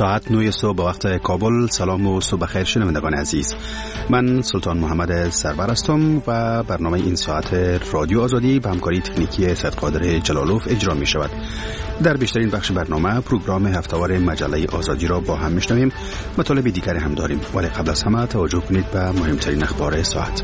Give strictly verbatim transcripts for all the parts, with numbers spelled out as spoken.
ساعت نه صبح به وقت کابل. سلام و صبح بخیر شنوندگان عزیز. من سلطان محمد سرور هستم و برنامه این ساعت رادیو آزادی به همکاری تکنیکی سیدقادر جلالوف اجرا می شود. در بیشترین بخش برنامه پروگرام هفته‌وار مجله آزادی را با هم میشنویم. مطالب دیگری هم داریم، ولی قبل از همه توجه کنید به مهمترین اخبار ساعت.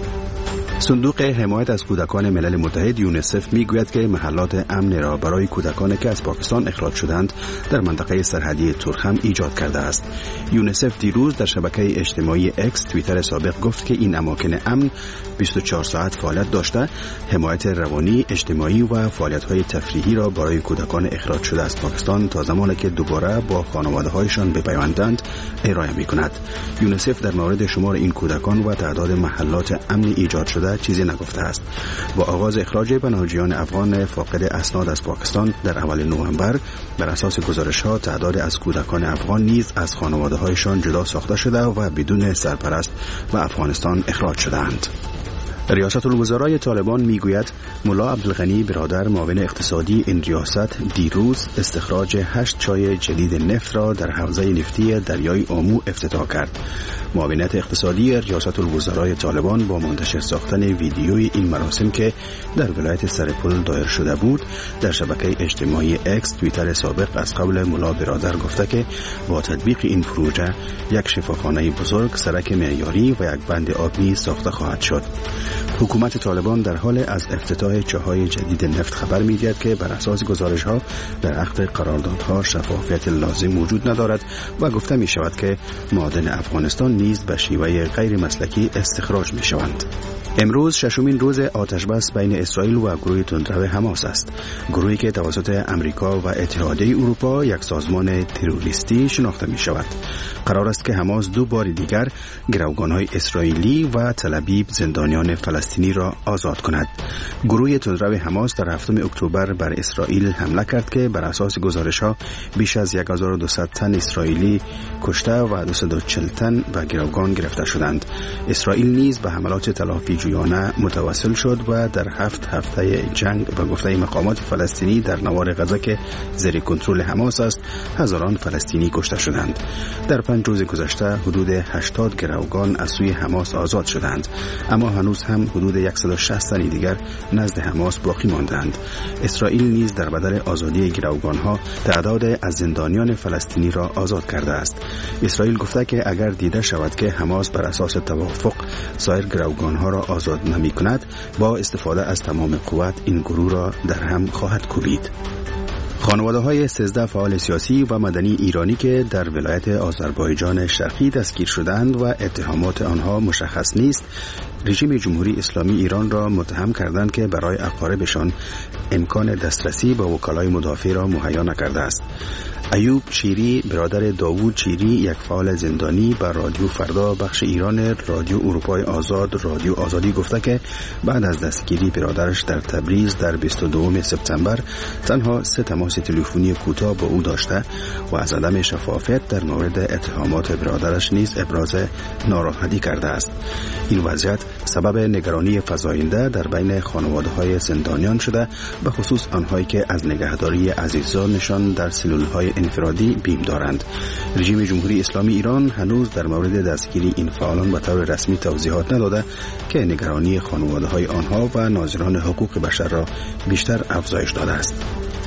صندوق حمایت از کودکان ملل متحد یونیسف میگوید که محلات امن را برای کودکانی که از پاکستان اخراج شدند در منطقه سرحدی تورخم ایجاد کرده است. یونیسف دیروز در شبکه اجتماعی اکس توییتر سابق گفت که این اماکن امن بیست و چهار ساعت فعالیت داشته، حمایت روانی، اجتماعی و فعالیت‌های تفریحی را برای کودکان اخراج شده از پاکستان تا زمانی که دوباره با خانواده‌هایشان بپیوندند ارائه می‌کند. یونیسف در مورد شمار این کودکان و تعداد محلات امن ایجاد شده چیزی نگفته است. با آغاز اخراج پناهجویان افغان فاقد اسناد از پاکستان در اول نوامبر، بر اساس گزارش‌ها تعداد از کودکان افغان نیز از خانواده‌هایشان جدا ساخته شده و بدون سرپرست و افغانستان اخراج شدند. ریاست الوزرای طالبان میگوید ملا عبدالغنی برادر معاون اقتصادی این ریاست دیروز استخراج هشت چای جدید نفت را در حوزه نفتی دریای آمو افتتاح کرد. معاونت اقتصادی ریاست الوزرای طالبان با منتشر ساختن ویدیوی این مراسم که در ولایت سرپل دایر شده بود در شبکه اجتماعی اکس توییتر سابق از قول ملا برادر گفته که با تطبیق این پروژه یک شفاخانه بزرگ، سرک معیاری و یک بند آب نیز ساخته خواهد شد. حکومت طالبان در حال از افتتاح چاهای جدید نفت خبر می‌دهد که بر اساس گزارش‌ها در عقد قراردادها شفافیت لازم وجود ندارد و گفته می‌شود که معادن افغانستان نیز به شیوه غیر مسلکی استخراج می‌شوند. امروز ششمین روز آتشبس بین اسرائیل و گروه تندرو حماس است. گروهی که توسط امریکا و اتحادیه اروپا یک سازمان تروریستی شناخته می شود. قرار است که حماس دو بار دیگر گروگان‌های اسرائیلی و تل ابیب زندانیان فلسطینی را آزاد کند. گروه تندرو حماس در هفتم اکتبر بر اسرائیل حمله کرد که بر اساس گزارش‌ها بیش از هزار و دویست تن اسرائیلی کشته و دویست و چهل تن به گروگان گرفته شدند. اسرائیل نیز به حملات تلافی جویانه متوسل شد و در هفت هفته جنگ به گفته مقامات فلسطینی در نوار غزه که زیر کنترل حماس است هزاران فلسطینی کشته شدند. در پنج روز گذشته حدود هشتاد گروگان از سوی حماس آزاد شدند، اما هنوز هم حدود صد و شصت تن دیگر نزد حماس باقی ماندند. اسرائیل نیز در بدل آزادی گروگانها تعداد از زندانیان فلسطینی را آزاد کرده است. اسرائیل گفته که اگر دیده شود که حماس بر اساس توافق سایر گروگانها را آزاد نمی کند، با استفاده از تمام قوت این گروه را در هم خواهد کوبید. خانواده های سیزده فعال سیاسی و مدنی ایرانی که در ولایت آذربایجان شرقی دستگیر شدند و اتهامات آنها مشخص نیست، رژیم جمهوری اسلامی ایران را متهم کردند که برای اقاربشان امکان دسترسی به وکلای مدافع را مهیا نکرده است. ایوب چیری برادر داوود چیری، یک فعال زندانی، بر رادیو فردا بخش ایران رادیو اروپای آزاد رادیو آزادی گفته که بعد از دستگیری برادرش در تبریز در بیست و دوم سپتامبر تنها سه تماس تلفنی کوتاه با او داشته و از عدم شفافیت در مورد اتهامات برادرش نیز ابراز ناراحتی کرده است. این وضعیت سبب نگرانی فزاینده در بین خانواده‌های زندانیان شده، به خصوص آنهایی که از نگهداری عزیزانشان در سلول‌های انفرادی بیم دارند. رژیم جمهوری اسلامی ایران هنوز در مورد دستگیری این فعالان به طور رسمی توضیحات نداده که نگرانی خانواده‌های آنها و ناظران حقوق بشر را بیشتر افزایش داده است.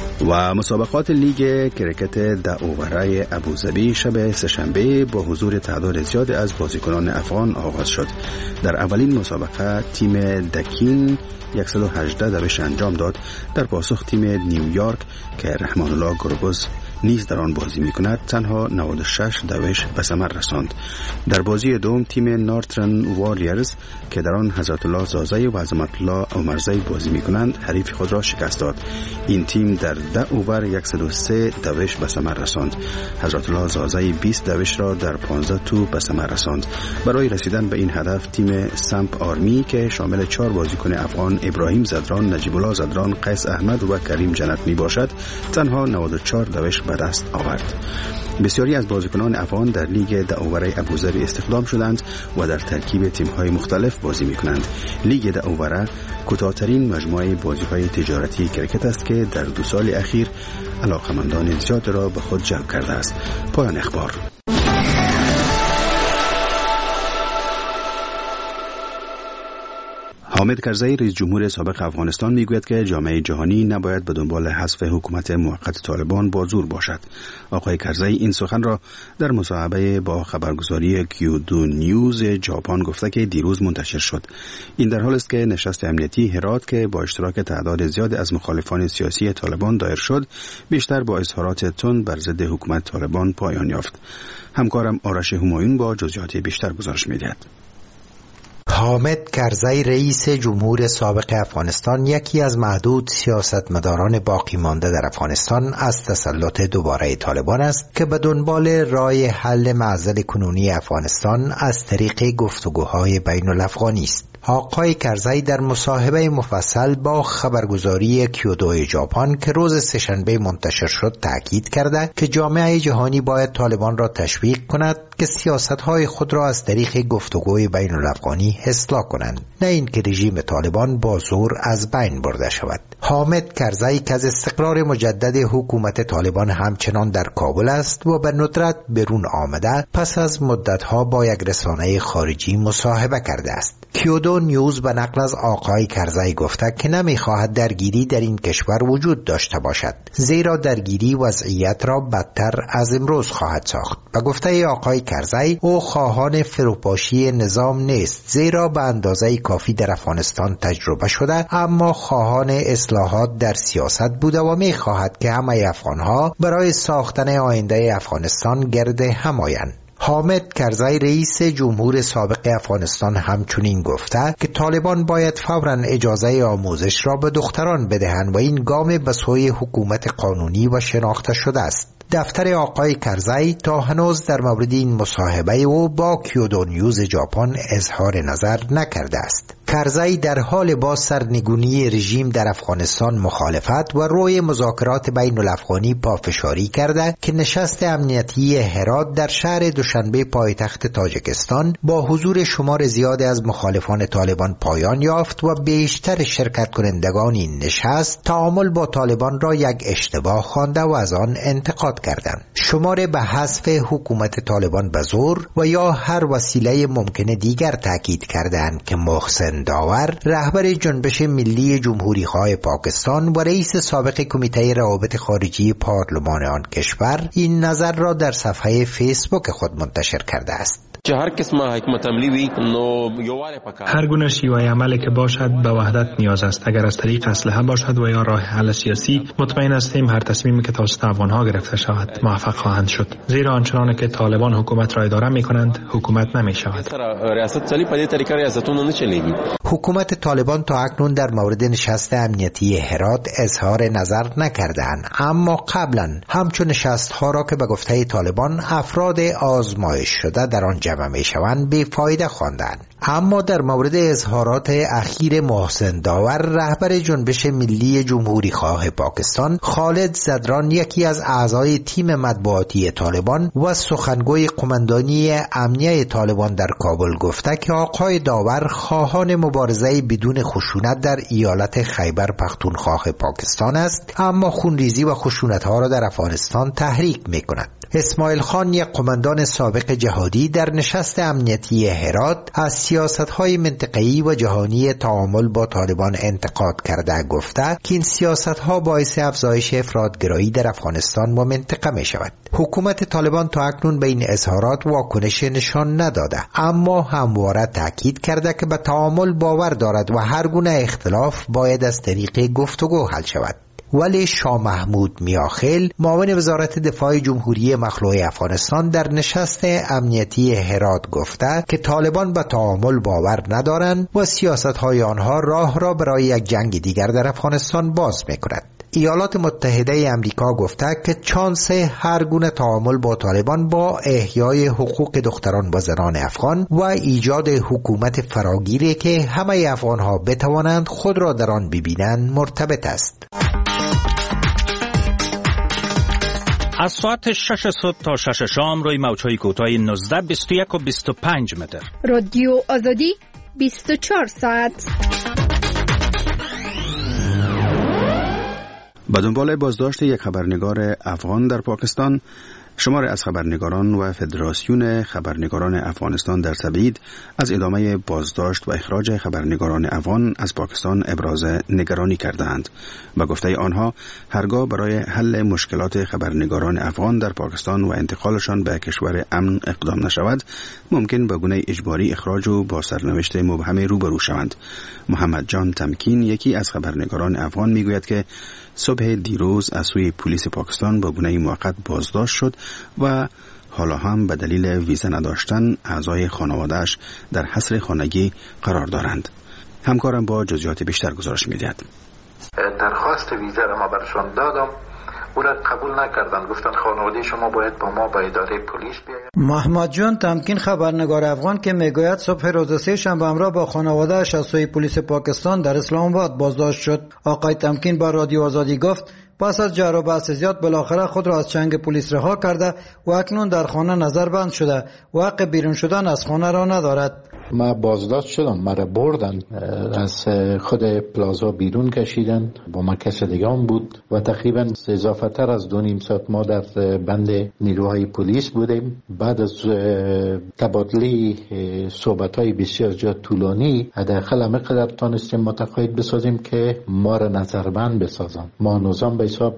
و مسابقات لیگ کرکت داوره ابوظبی شب سه‌شنبه با حضور تعداد زیاد از بازیکنان افغان آغاز شد. در اولین مسابقه تیم دکین صد و هجده دوش انجام داد. در پاسخ تیم نیویورک که رحمان الله گربز نیز در آن بازی می‌کند تنها نود و شش دوش به ثمر رساند. در بازی دوم تیم نورترن واریرز که در آن حضرت الله زازی و عظمت الله عمرزی بازی می‌کنند حریف خود را شکست داد. این تیم در ده اوور صد و سه دوش به ثمر رساند. حضرت الله زازی بیست دوش را در پانزده توپ به ثمر رساند. برای رسیدن به این هدف تیم سمپ آرمی که شامل چهار بازیکن افغان ابراهیم زدران، نجیب الله زدران، قیس احمد و کریم جنت میباشد تنها نود و چهار دوش به دست آورد. بسیاری از بازیکنان افغان در لیگ دعاوره ابوظبی استخدام شدند و در ترکیب تیم‌های مختلف بازی می‌کنند. لیگ دعاوره کوتاه‌ترین مجموعه بازی‌های تجارتی کرکت است که در دو سال اخیر علاقمندان زیاد را به خود جلب کرده است. پایان اخبار. حامد کرزی رئیس جمهور سابق افغانستان میگوید که جامعه جهانی نباید به دنبال حذف حکومت موقت طالبان با زور باشد. آقای کرزی این سخن را در مصاحبه با خبرگزاری کیو دو نیوز ژاپن گفته که دیروز منتشر شد. این در حالی است که نشست امنیتی هرات که با اشتراک تعداد زیاد از مخالفان سیاسی طالبان دایر شد، بیشتر با اظهارات تند بر ضد حکومت طالبان پایان یافت. همکارم آرش همایون با جزئیات بیشتر گزارش می‌دهد. حامد کرزی رئیس جمهور سابق افغانستان یکی از معدود سیاستمداران باقی مانده در افغانستان از تسلط دوباره طالبان است که به دنبال راه حل معضل کنونی افغانستان از طریق گفتگوهای بین الافغانی است. آقای کرزی در مصاحبه مفصل با خبرگزاری کیو دو ژاپن که روز سه‌شنبه منتشر شد تاکید کرده که جامعه جهانی باید طالبان را تشویق کند که سیاست‌های خود را از طریق گفتگوی بین الافغانی اصلاح کنند، نه اینکه رژیم طالبان با زور از بین برده شود. حامد کرزی که از استقرار مجدد حکومت طالبان همچنان در کابل است و به ندرت برون آمده، پس از مدت‌ها با یک رسانه خارجی مصاحبه کرده است. کیو دو نیوز به نقل از آقای کرزی گفته که نمی‌خواهد درگیری در این کشور وجود داشته باشد، زیرا درگیری وضعیت را بدتر از امروز خواهد ساخت. به گفته آقای کرزی او خواهان فروپاشی نظام نیست، زیرا به اندازه کافی در افغانستان تجربه شده، اما خواهان اصلاحات در سیاست بوده و می‌خواهد که همه افغان‌ها برای ساختن آینده افغانستان گرد هم آیند. حامد کرزی رئیس جمهور سابق افغانستان همچنین گفته که طالبان باید فوراً اجازه آموزش را به دختران بدهند و این گام به سوی حکومت قانونی و شناخته شده است. دفتر آقای کرزی تا هنوز در مورد این مصاحبه او با کیو دو نیوز ژاپن اظهار نظر نکرده است. کرزی در حال با سرنگونی رژیم در افغانستان مخالفت و روی مذاکرات بین الافغانی پافشاری کرده که نشست امنیتی هرات در شهر دوشنبه پایتخت تاجیکستان با حضور شمار زیاد از مخالفان طالبان پایان یافت و بیشتر شرکت کنندگان این نشست تعامل با طالبان را یک اشتباه خوانده و از آن انتقاد کردند. شمار به حذف حکومت طالبان به زور و یا هر وسیله ممکن دیگر تاکید کردند که محسن داور رهبر جنبش ملی جمهوری خواه پاکستان و رئیس سابق کمیته روابط خارجی پارلمان آن کشور این نظر را در صفحه فیسبوک خود منتشر کرده است. هر گونه شیوه عملی که باشد به وحدت نیاز است. اگر از طریق اسلحه باشد و یا راه حل سیاسی، مطمئن هستیم هر تصمیمی که توسط افغانها گرفته شود موفق خواهند شد، زیرا آنچنان که طالبان حکومت را اداره می کنند حکومت نمی شود. حکومت طالبان تا اکنون در مورد نشست امنیتی هرات اظهار نظر نکردند، اما قبلا همچون نشست ها را که به گفته طالبان افراد آزمایش شده در آن جمع می شوند بی‌فایده خواندند. اما در مورد اظهارات اخیر محسن داور رهبر جنبش ملی جمهوری خواه پاکستان، خالد زدران یکی از اعضای تیم مطبوعاتی طالبان و سخنگوی قماندانی امنیه طالبان در کابل گفته که آقای داور خواهان مبارزه بدون خشونت در ایالت خیبر پختونخوا پاکستان است، اما خونریزی و خشونت ها را در افغانستان تحریک می کند. اسماعیل خان یک قماندان سابق جهادی در نشست امنیتی هرات از سیاست‌های منطقه‌ای و جهانی تعامل با طالبان انتقاد کرده گفته که این سیاست‌ها باعث افزایش افراط‌گرایی در افغانستان و منطقه می‌شود. حکومت طالبان تا اکنون به این اظهارات واکنش نشان نداده، اما همواره تاکید کرده که به تعامل باور دارد و هر گونه اختلاف باید از طریق گفتگو حل شود. ولی شاه محمود میاخیل معاون وزارت دفاع جمهوری مخلوع افغانستان در نشست امنیتی هرات گفته که طالبان به تعامل باور ندارند و سیاست‌های آنها راه را برای یک جنگ دیگر در افغانستان باز می‌کند. ایالات متحده امریکا گفته که چانس هر گونه تعامل با طالبان با احیای حقوق دختران و زنان افغان و ایجاد حکومت فراگیری که همه افغان‌ها بتوانند خود را در آن ببینند مرتبط است. از ساعت شش صبح تا شش شام روی موج‌های کوتاه نوزده، بیست و یک و بیست و پنج متر. رادیو آزادی بیست و چهار ساعت. به دنبال بازداشت یک خبرنگار افغان در پاکستان، شمار از خبرنگاران و فدراسیون خبرنگاران افغانستان در تبعید از ادامه بازداشت و اخراج خبرنگاران افغان از پاکستان ابراز نگرانی کردند. به گفته آنها، هرگاه برای حل مشکلات خبرنگاران افغان در پاکستان و انتقالشان به کشور امن اقدام نشود، ممکن به گونه اجباری اخراج و با سرنوشت مبهم روبرو شوند. محمد جان تمکین، یکی از خبرنگاران افغان، میگوید که صبح دیروز از سوی پلیس پاکستان با گونه موقت بازداشت شد و حالا هم به دلیل ویزا نداشتن اعضای خانواده‌اش در حصر خانگی قرار دارند. همکارم با جزئیات بیشتر گزارش می‌دهد. درخواست ویزا را ما برشان دادم، او را قبول نکردن، گفتن خانواده شما باید با ما با اداره پلیس بیاید. محمد جان تمکین، خبرنگار افغان که میگوید صبح روز سه شنبه همراه با خانواده‌اش از سوی پلیس پاکستان در اسلام آباد بازداشت شد. آقای تمکین با رادیو آزادی گفت پس از جر و بحث زیاد بالاخره خود را از چنگ پلیس رها کرده و اکنون در خانه نظربند شده و حق بیرون شدن از خانه را ندارد. ما بازداشت شدم، مرا بردن از خود پلازا بیرون کشیدن، با ما کس دیگه هم بود و تقریبا اضافه تر از دو نیم ساعت ما در بند نیروهای پلیس بودیم. بعد از تبادله صحبت های بسیار جا طولانی، حداقل همه قدر تانستیم متقاعد بسازیم که ما را نظربند بسازن. ما نظام به حساب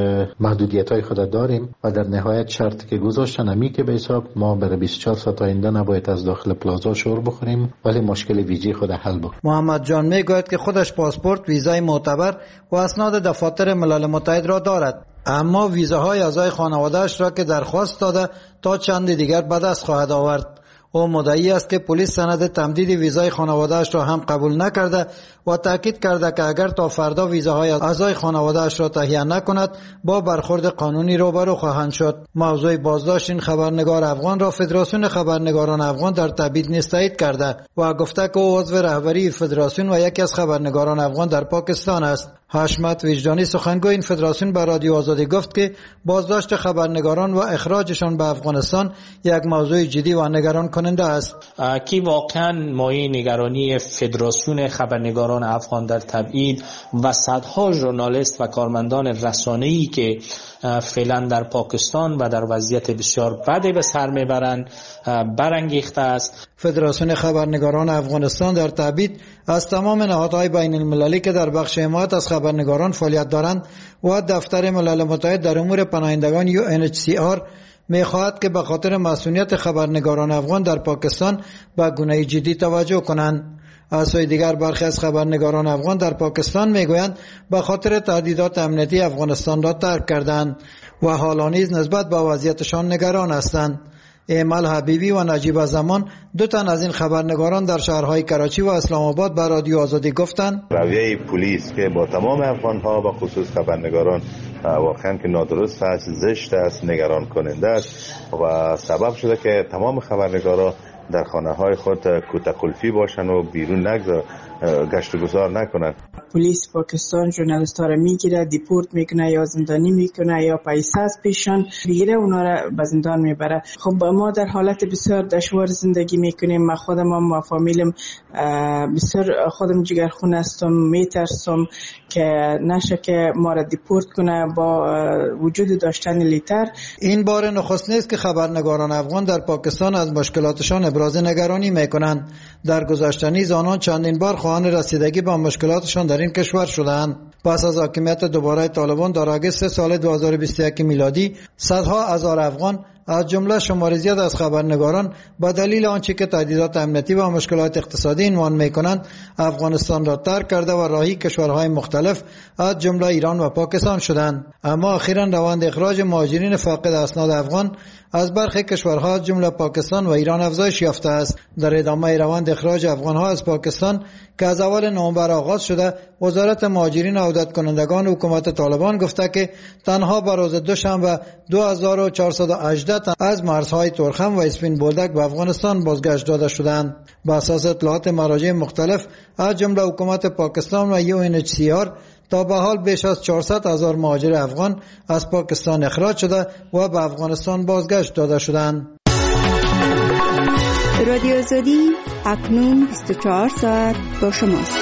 محدودیت های خود داریم و در نهایت شرطی که گذاشتن همی که به حساب ما برای بیست و چهار ساعت آینده نباید از داخل پلازا شور بخوریم، ولی مشکل ویزی خود حل بکنیم. محمد جان میگوید که خودش پاسپورت، ویزای معتبر و اسناد دفاتر ملل متحد را دارد، اما ویزاهای اعضای خانواده‌اش را که درخواست داده تا چند دیگر به دست خواهد آورد. او مدعی است که پلیس سند تمدید ویزای خانواده‌اش را هم قبول نکرده و تاکید کرده که اگر تا فردا ویزاهای اعضای خانواده‌اش را تهیه نکند با برخورد قانونی روبرو خواهند شد. موضوع بازداشت این خبرنگار افغان را فدراسیون خبرنگاران افغان در تبعید نیز تایید کرده و گفته که او عضو رهبری فدراسیون و یکی از خبرنگاران افغان در پاکستان است. حشمت وجدانی، سخنگوی این فدراسیون، به رادیو آزادی گفت که بازداشت خبرنگاران و اخراجشان به افغانستان یک موضوع جدی و نگران کننده است. که واقعا مایه نگرانی فدراسیون خبرنگاران افغان در تبعید و صدها ژورنالیست و کارمندان رسانه‌ای که فعلا در پاکستان و در وضعیت بسیار بدی به سر میبرند برانگیخته است. فدراسیون خبرنگاران افغانستان در تبعید از تمام نهادهای بین المللی که در بخش حمایت از خبرنگاران فعالیت دارند و دفتر ملل متحد در امور پناهندگان یو ان اچ سی آر می‌خواهد که به خاطر مسئولیت خبرنگاران افغان در پاکستان به گونه جدی توجه کنند. از سوی دیگر برخی از خبرنگاران افغان در پاکستان میگویند به خاطر تهدیدات امنیتی افغانستان را ترک کردند و حالا نیز نسبت به وضعیتشان نگران هستند. ایمل حبیبی و نجیب زمان، دو تن از این خبرنگاران در شهرهای کراچی و اسلام آباد به رادیو آزادی گفتند رویه پلیس که با تمام افغان‌ها و خصوص خبرنگاران واقعا که نادرست است، زشت است، نگران کننده است و سبب شده که تمام خبرنگاران در خانه‌های خود کوتاکلفی باشن و بیرون نگذار گشت و گذار نکنن. پلیس پاکستان ژورنالیست‌ها را میگیره، دیپورت میکنه یا زندانی میکنه یا پیسه از پیشان بگیره، اونا را به زندان میبره. خب ما در حالت بسیار دشوار زندگی میکنیم. من خودم هم و فامیلم بسیار خودم جگرخون هستم، میترسم که نشه که ما را دیپورت کنه با وجود داشتن لیتر. این بار نخست نیست که خبرنگاران افغان در پاکستان از مشکلاتشان ابراز نگرانی میکنند. در گذشته نیز آنان چندین بار خواهان رسیدگی به مشکلاتشان در این کشور شدند. پس از حاکمیت دوباره طالبان در آگوست سال دو هزار و بیست و یک میلادی، صدها هزار افغان از جمله شمار زیاد از خبرنگاران به دلیل آنچه که تهدیدات امنیتی و مشکلات اقتصادی عنوان می‌کنند افغانستان را ترک کرده و راهی کشورهای مختلف از جمله ایران و پاکستان شدند. اما اخیراً روند اخراج مهاجرین فاقد اسناد افغان از برخی کشورها از جمله پاکستان و ایران افزایش یافته است. در ادامه روند اخراج افغانها از پاکستان که از اول نوامبر آغاز شده، وزارت مهاجرین و عودت کنندگان حکومت طالبان گفته که تنها بر روز دوشنبه دو هزار و چهارصد و هجده تن از مرزهای تورخم و اسپین بولدک به افغانستان بازگشت داده شدند. بر اساس اطلاعات مراجع مختلف از جمله حکومت پاکستان و یو ان اچ سی آر، تا به حال بیش از چهارصد هزار مهاجر افغان از پاکستان اخراج شده و به افغانستان بازگشت داده شدند. رادیو آزادی اکنون بیست و چهار ساعت با شماست.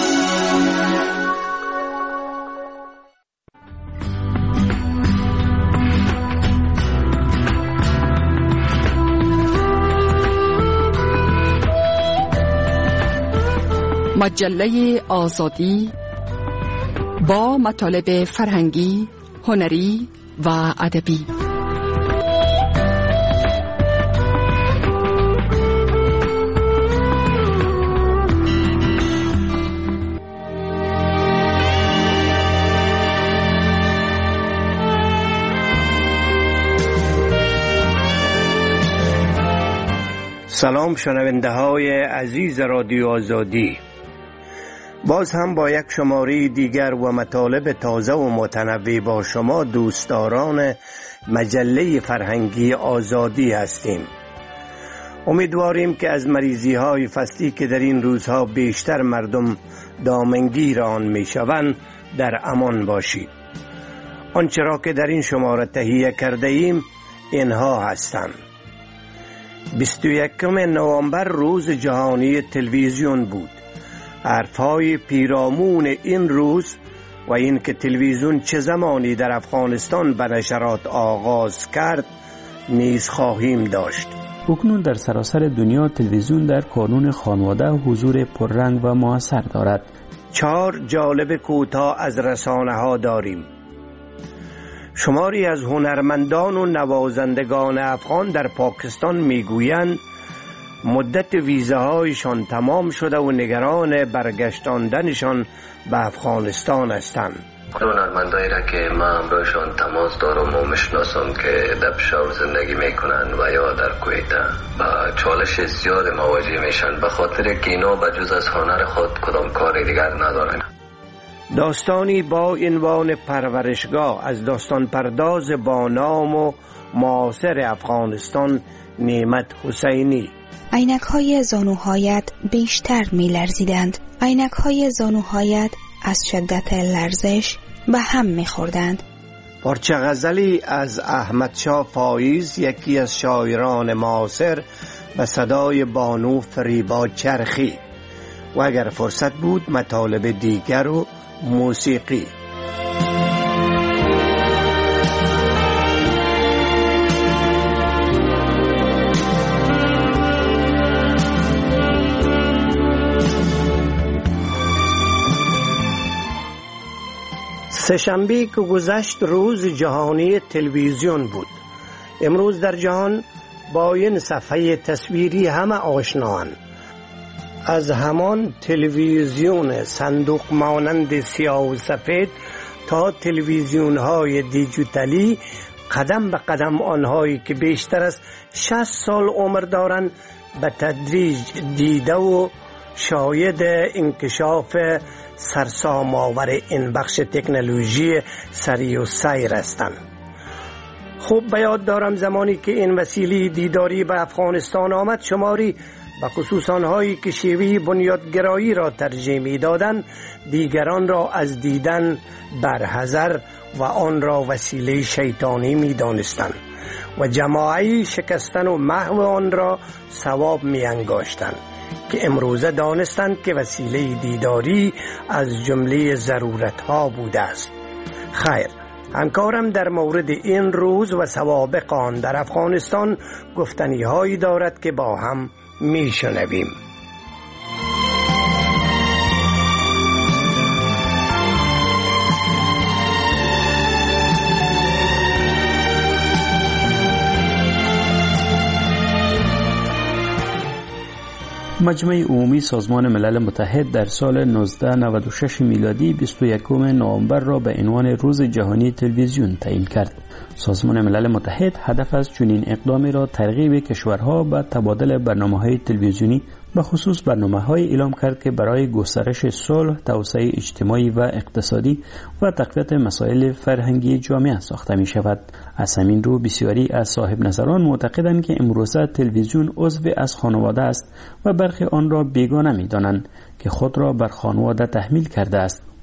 مجله آزادی با مطالب فرهنگی، هنری و ادبی. سلام شنونده های عزیز رادیو آزادی، باز هم با یک شماره دیگر و مطالب تازه و متنوع با شما دوستداران مجله فرهنگی آزادی هستیم. امیدواریم که از مریضی های فصلی که در این روزها بیشتر مردم دامنگیر آن می شوند در امان باشید. آنچه را که در این شماره تهیه کرده ایم اینها هستند: بیست و یکم نوامبر روز جهانی تلویزیون بود. حرفهای پیرامون این روز و این که تلویزیون چه زمانی در افغانستان به نشرات آغاز کرد نیز خواهیم داشت. اکنون در سراسر دنیا تلویزیون در کانون خانواده حضور پررنگ و مؤثر دارد. چهار جالب کوتاه از رسانه ها داریم. شماری از هنرمندان و نوازندگان افغان در پاکستان میگویند مدت ویزاهایشان تمام شده و نگران برگشتاندنشان به افغانستان هستند. هنرمندایی را که ما همراهشان تماس دارم و میشناسم که در پشاور زندگی میکنن و یا در کویت با چالش زیاد مواجه میشن، به خاطر که اینا بجز از هنر خود کدام کار دیگر ندارن. داستانی با عنوان پرورشگاه از داستان پرداز با نام و معاصر افغانستان نعمت حسینی. عینک‌های زانوهایت بیشتر می‌لرزیدند. عینک‌های زانوهایت از شدت لرزش به هم می‌خوردند. پارچه غزلی از احمد شاه فایز، یکی از شاعران معاصر، به صدای بانو فریبا چرخی. و اگر فرصت بود مطالب دیگر و موسیقی. سه‌شنبه که گذشت روز جهانی تلویزیون بود. امروز در جهان با این صفحه تصویری همه آشناند. از همان تلویزیون صندوق مانند سیاه و سفید تا تلویزیون های دیجیتالی، قدم به قدم آنهایی که بیشتر از شصت سال عمر دارند به تدریج دیده و شاهد انکشاف سرسام آور این بخش تکنولوژی سریع و سیر هستند. خوب به یاد دارم زمانی که این وسیله دیداری به افغانستان آمد، شماری به خصوص آنهایی که شیوه بنیادگرایی را ترجیح می دادند دیگران را از دیدن برحذر و آن را وسیله شیطانی می دانستند و جماعی شکستن و محو آن را ثواب می انگاشتند که امروزه دانستند که وسیله دیداری از جمله ضرورت ها بوده است. خیر، همکارم در مورد این روز و سوابق آن در افغانستان گفتنی هایی دارد که با هم می شنویم. مجمع عمومی سازمان ملل متحد در سال نوزده نود و شش میلادی بیست و یکم نوامبر را به عنوان روز جهانی تلویزیون تعیین کرد. سازمان ملل متحد هدف از چنین اقدامی را ترغیب کشورها به تبادل برنامه‌های تلویزیونی به خصوص برنامه‌های اعلام کرد که برای گسترش صلح، توسعه اجتماعی و اقتصادی و تقویت مسائل فرهنگی جامعه ساخته می شود. از همین رو بسیاری از صاحب نظران معتقدند که امروزه تلویزیون عضو از خانواده است و برخی آن را بیگانه می دانند که خود را بر خانواده تحمیل کرده است.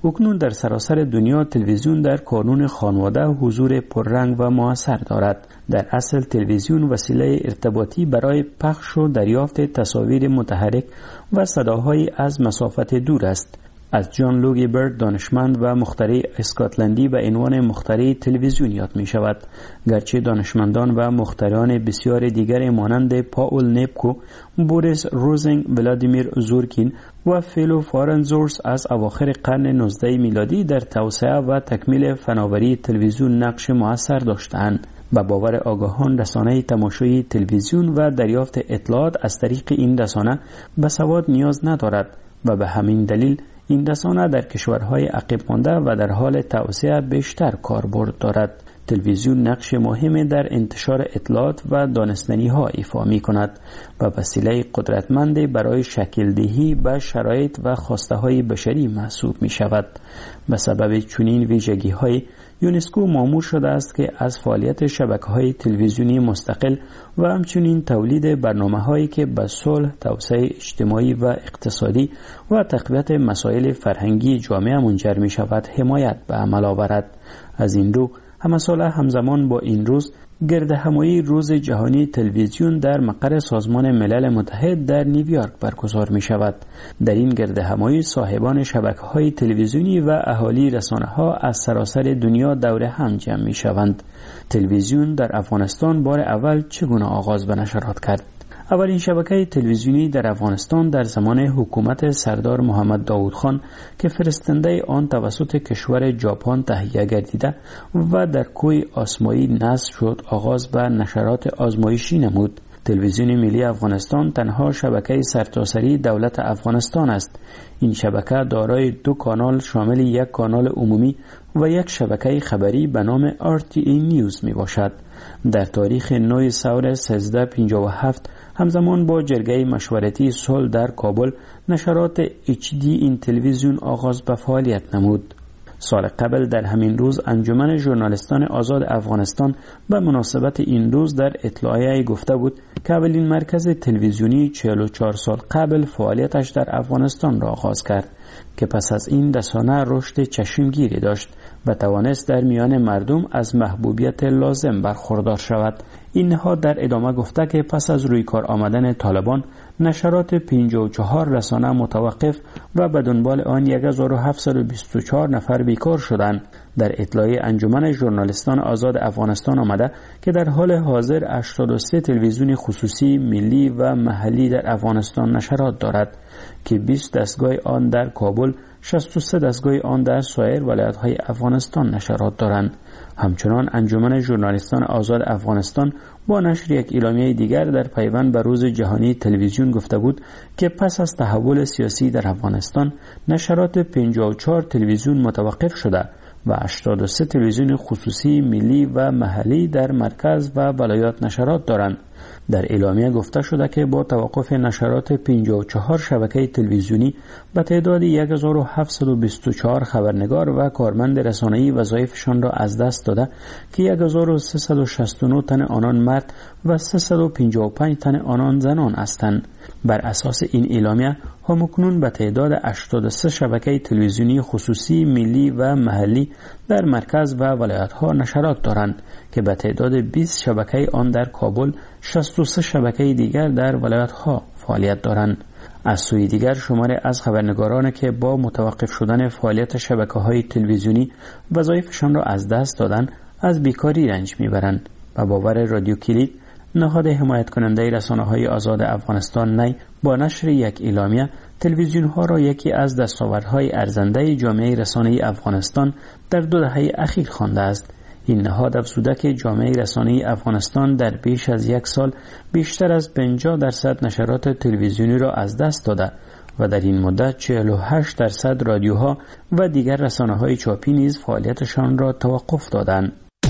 اکنون در سراسر دنیا تلویزیون در کانون خانواده حضور پررنگ و مؤثر دارد. در اصل تلویزیون وسیله ارتباطی برای پخش و دریافت تصاویر متحرک و صداهای از مسافت دور است. از جان لوگی برد دانشمند و مخترع اسکاتلندی به عنوان مخترع تلویزیون یاد می شود، گرچه دانشمندان و مخترعان بسیار دیگر مانند پاول نپکو، بوریس روزنگ، ولادیمیر زورکین و فیلو فارنزورس از اواخر قرن نوزدهم میلادی در توسعه و تکمیل فناوری تلویزیون نقش مؤثر داشتند. با باور آگاهان رسانه تماشای تلویزیون و دریافت اطلاعات از طریق این رسانه به سواد نیاز ندارد و به همین دلیل این رسانه در کشورهای عقب مانده و در حال توسعه بیشتر کاربرد دارد. تلویزیون نقش مهمی در انتشار اطلاعات و دانستنی ها ایفا می کند و وسیله قدرتمندی برای شکل دهی به شرایط و خواسته های بشری محسوب می شود. به سبب چنین ویژگی های یونسکو مأمور شده است که از فعالیت شبکه‌های تلویزیونی مستقل و همچنین تولید برنامه‌هایی که به صلح، توسعه اجتماعی و اقتصادی و تقویت مسائل فرهنگی جامعه منجر می شود حمایت به عمل آورد. از این رو همه ساله همزمان با این روز گرد همایی روز جهانی تلویزیون در مقر سازمان ملل متحد در نیویورک برگزار می شود. در این گرد همایی صاحبان شبکه‌های تلویزیونی و اهالی رسانه‌ها از سراسر دنیا دور هم جمع می شوند. تلویزیون در افغانستان بار اول چگونه آغاز به نشرات کرد؟ اولین شبکه تلویزیونی در افغانستان در زمان حکومت سردار محمد داود خان که فرستنده آن توسط کشور ژاپن تهیه گردیده و در کوه آسمایی نصب شد آغاز به نشرات آزمایشی نمود. تلویزیون ملی افغانستان تنها شبکه سرتاسری دولت افغانستان است. این شبکه دارای دو کانال شامل یک کانال عمومی و یک شبکه خبری به نام آر تی ای نیوز می باشد. در تاریخ نه سور سیزده پنجاه و هفت همزمان با جرگه مشورتی صلح در کابل نشرات اچ دی این تلویزیون آغاز به فعالیت نمود. سال قبل در همین روز انجمن ژورنالیستان آزاد افغانستان به مناسبت این روز در اطلاعیه گفته بود که اولین مرکز تلویزیونی چهل و چهار سال قبل فعالیتش در افغانستان را آغاز کرد که پس از این رسانه رشد چشمگیری داشت و توانست در میان مردم از محبوبیت لازم برخوردار شود. این نهاد در ادامه گفته که پس از روی کار آمدن طالبان نشرات پنجاه و چهار رسانه متوقف و به دنبال آن هزار و هفتصد و بیست و چهار نفر بیکار شدند. در اطلاعیه انجمن ژورنالیستان آزاد افغانستان آمده که در حال حاضر هشتاد و سه تلویزیون خصوصی ملی و محلی در افغانستان نشرات دارد که بیست دستگاه آن در کابل، شصت و سه دستگاه آن در سایر ولایت‌های افغانستان نشرات دارند. همچنان انجمن ژورنالیستان آزاد افغانستان با نشر یک اعلامیه دیگر در پیوند به روز جهانی تلویزیون گفته بود که پس از تحول سیاسی در افغانستان نشرات پنجاه و چهار تلویزیون متوقف شده و هشتاد و سه تلویزیون خصوصی ملی و محلی در مرکز و ولایات نشرات دارند. در اعلامیه گفته شده که با توقف نشرات پنجاه و چهار شبکه تلویزیونی به تعداد هزار و هفتصد و بیست و چهار خبرنگار و کارمند رسانه‌ای وظایفشان را از دست داده که هزار و سیصد و شصت و نه تن آنان مرد و سیصد و پنجاه و پنج تن آنان زنان هستند. بر اساس این اعلامیه همکنون به تعداد هشتاد و سه شبکه تلویزیونی خصوصی ملی و محلی در مرکز و ولایت‌ها نشرات دارند که به تعداد بیست شبکه آن در کابل، شصت و سه شبکه دیگر در ولایت‌ها فعالیت دارند. از سوی دیگر شماری از خبرنگاران که با متوقف شدن فعالیت شبکه‌های تلویزیونی وظایفشان را از دست دادند از بیکاری رنج می‌برند و باور رادیو کلید نهاد حمایت کننده رسانه‌های آزاد افغانستان نی با نشر یک اعلامیه تلویزیون‌ها را یکی از دستاوردهای ارزنده جامعه رسانه‌ای افغانستان در دو دهه اخیر خوانده است. این نهاد افزوده که جامعه رسانه‌ای افغانستان در بیش از یک سال بیشتر از پنجاه درصد نشرات تلویزیونی را از دست داده و در این مدت چهل و هشت درصد رادیوها و دیگر رسانه‌های چاپی نیز فعالیتشان را توقف دادند.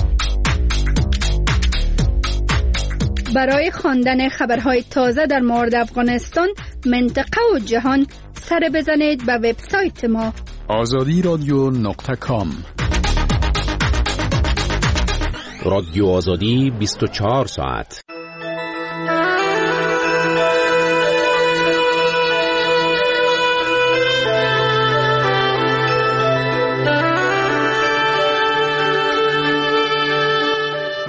برای خواندن خبرهای تازه در مورد افغانستان، منطقه و جهان سر بزنید به وبسایت ما آزادی رادیو نقطه کام. رادیو آزادی بیست و چهار ساعت.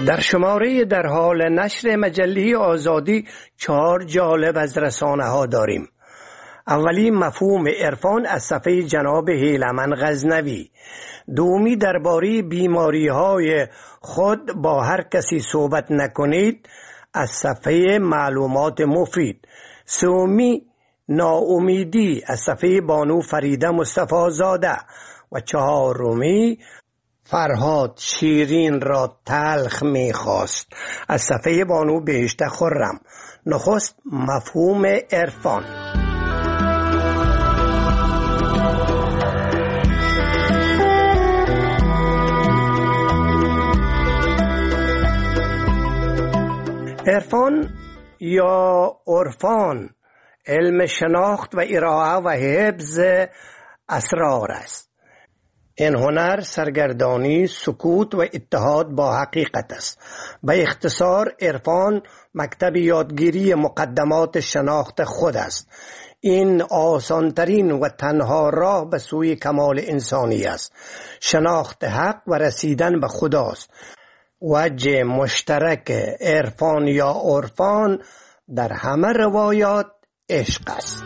در شماره در حال نشر مجله آزادی چهار جالب از رسانه ها داریم. اولی مفهوم عرفان از صفحه جناب هیلمن غزنوی. دومی درباره بیماری های خود با هر کسی صحبت نکنید از صفحه معلومات مفید. سومی ناامیدی از صفحه بانو فریده مصطفی زاده. و چهارمی فرهاد شیرین را تلخ می‌خواست از صفحه بانو بهشت خرم. نخست مفهوم عرفان. عرفان یا عرفان علم شناخت و ارائه و حفظ اسرار است. این هنر سرگردانی، سکوت و اتحاد با حقیقت است. به اختصار عرفان مکتب یادگیری مقدمات شناخت خود است. این آسانترین و تنها راه به سوی کمال انسانی است. شناخت حق و رسیدن به خداست. وجه مشترک عرفان یا عرفان در همه روایات عشق است.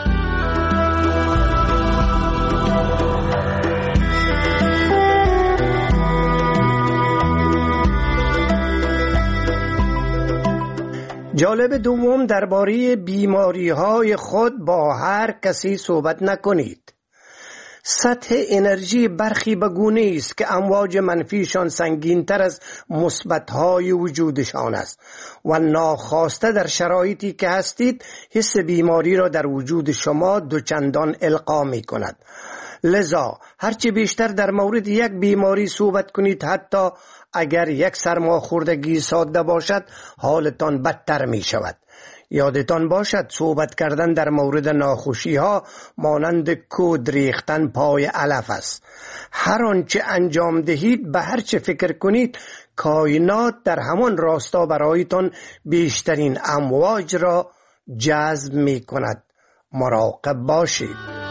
جالب دوم درباره بیماری های خود با هر کسی صحبت نکنید. سطح انرژی برخی بگونه است که امواج منفیشان سنگین تر از مثبت های وجودشان است و ناخواسته در شرایطی که هستید حس بیماری را در وجود شما دوچندان القا می کند. لذا هرچی بیشتر در مورد یک بیماری صحبت کنید، حتی اگر یک سرماخوردگی ساده باشد، حالتان بدتر می شود. یادتان باشد صحبت کردن در مورد ناخوشی ها مانند کود ریختن پای علف است. هر آنچه انجام دهید، به هر چه فکر کنید، کائنات در همان راستا برایتان بیشترین امواج را جذب می کند. مراقب باشید.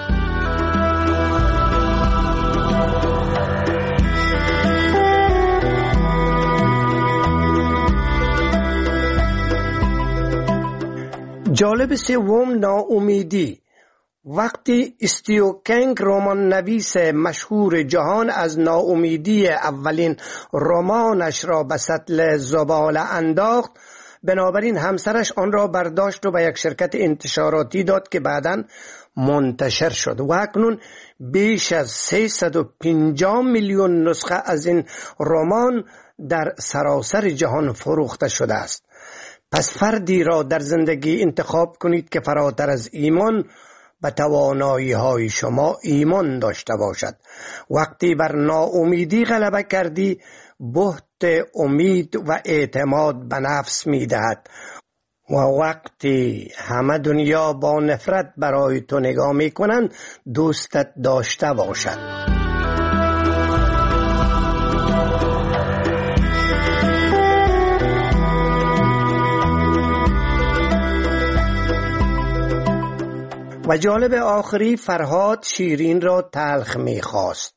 جالب سوم ناامیدی. وقتی استیو کنگ رمان نویس مشهور جهان از ناامیدی اولین رمانش را به سطل زباله انداخت، بنابراین همسرش آن را برداشت و به یک شرکت انتشاراتی داد که بعداً منتشر شد و اکنون بیش از سیصد و پنجاه میلیون نسخه از این رمان در سراسر جهان فروخته شده است. پس فردی را در زندگی انتخاب کنید که فراتر از ایمان به توانایی های شما ایمان داشته باشد. وقتی بر ناامیدی غلبه کردی، بهت امید و اعتماد به نفس می دهد و وقتی همه دنیا با نفرت برای تو نگاه می کنند، دوستت داشته باشد. و جالب آخری فرهاد شیرین را تلخ می خواست.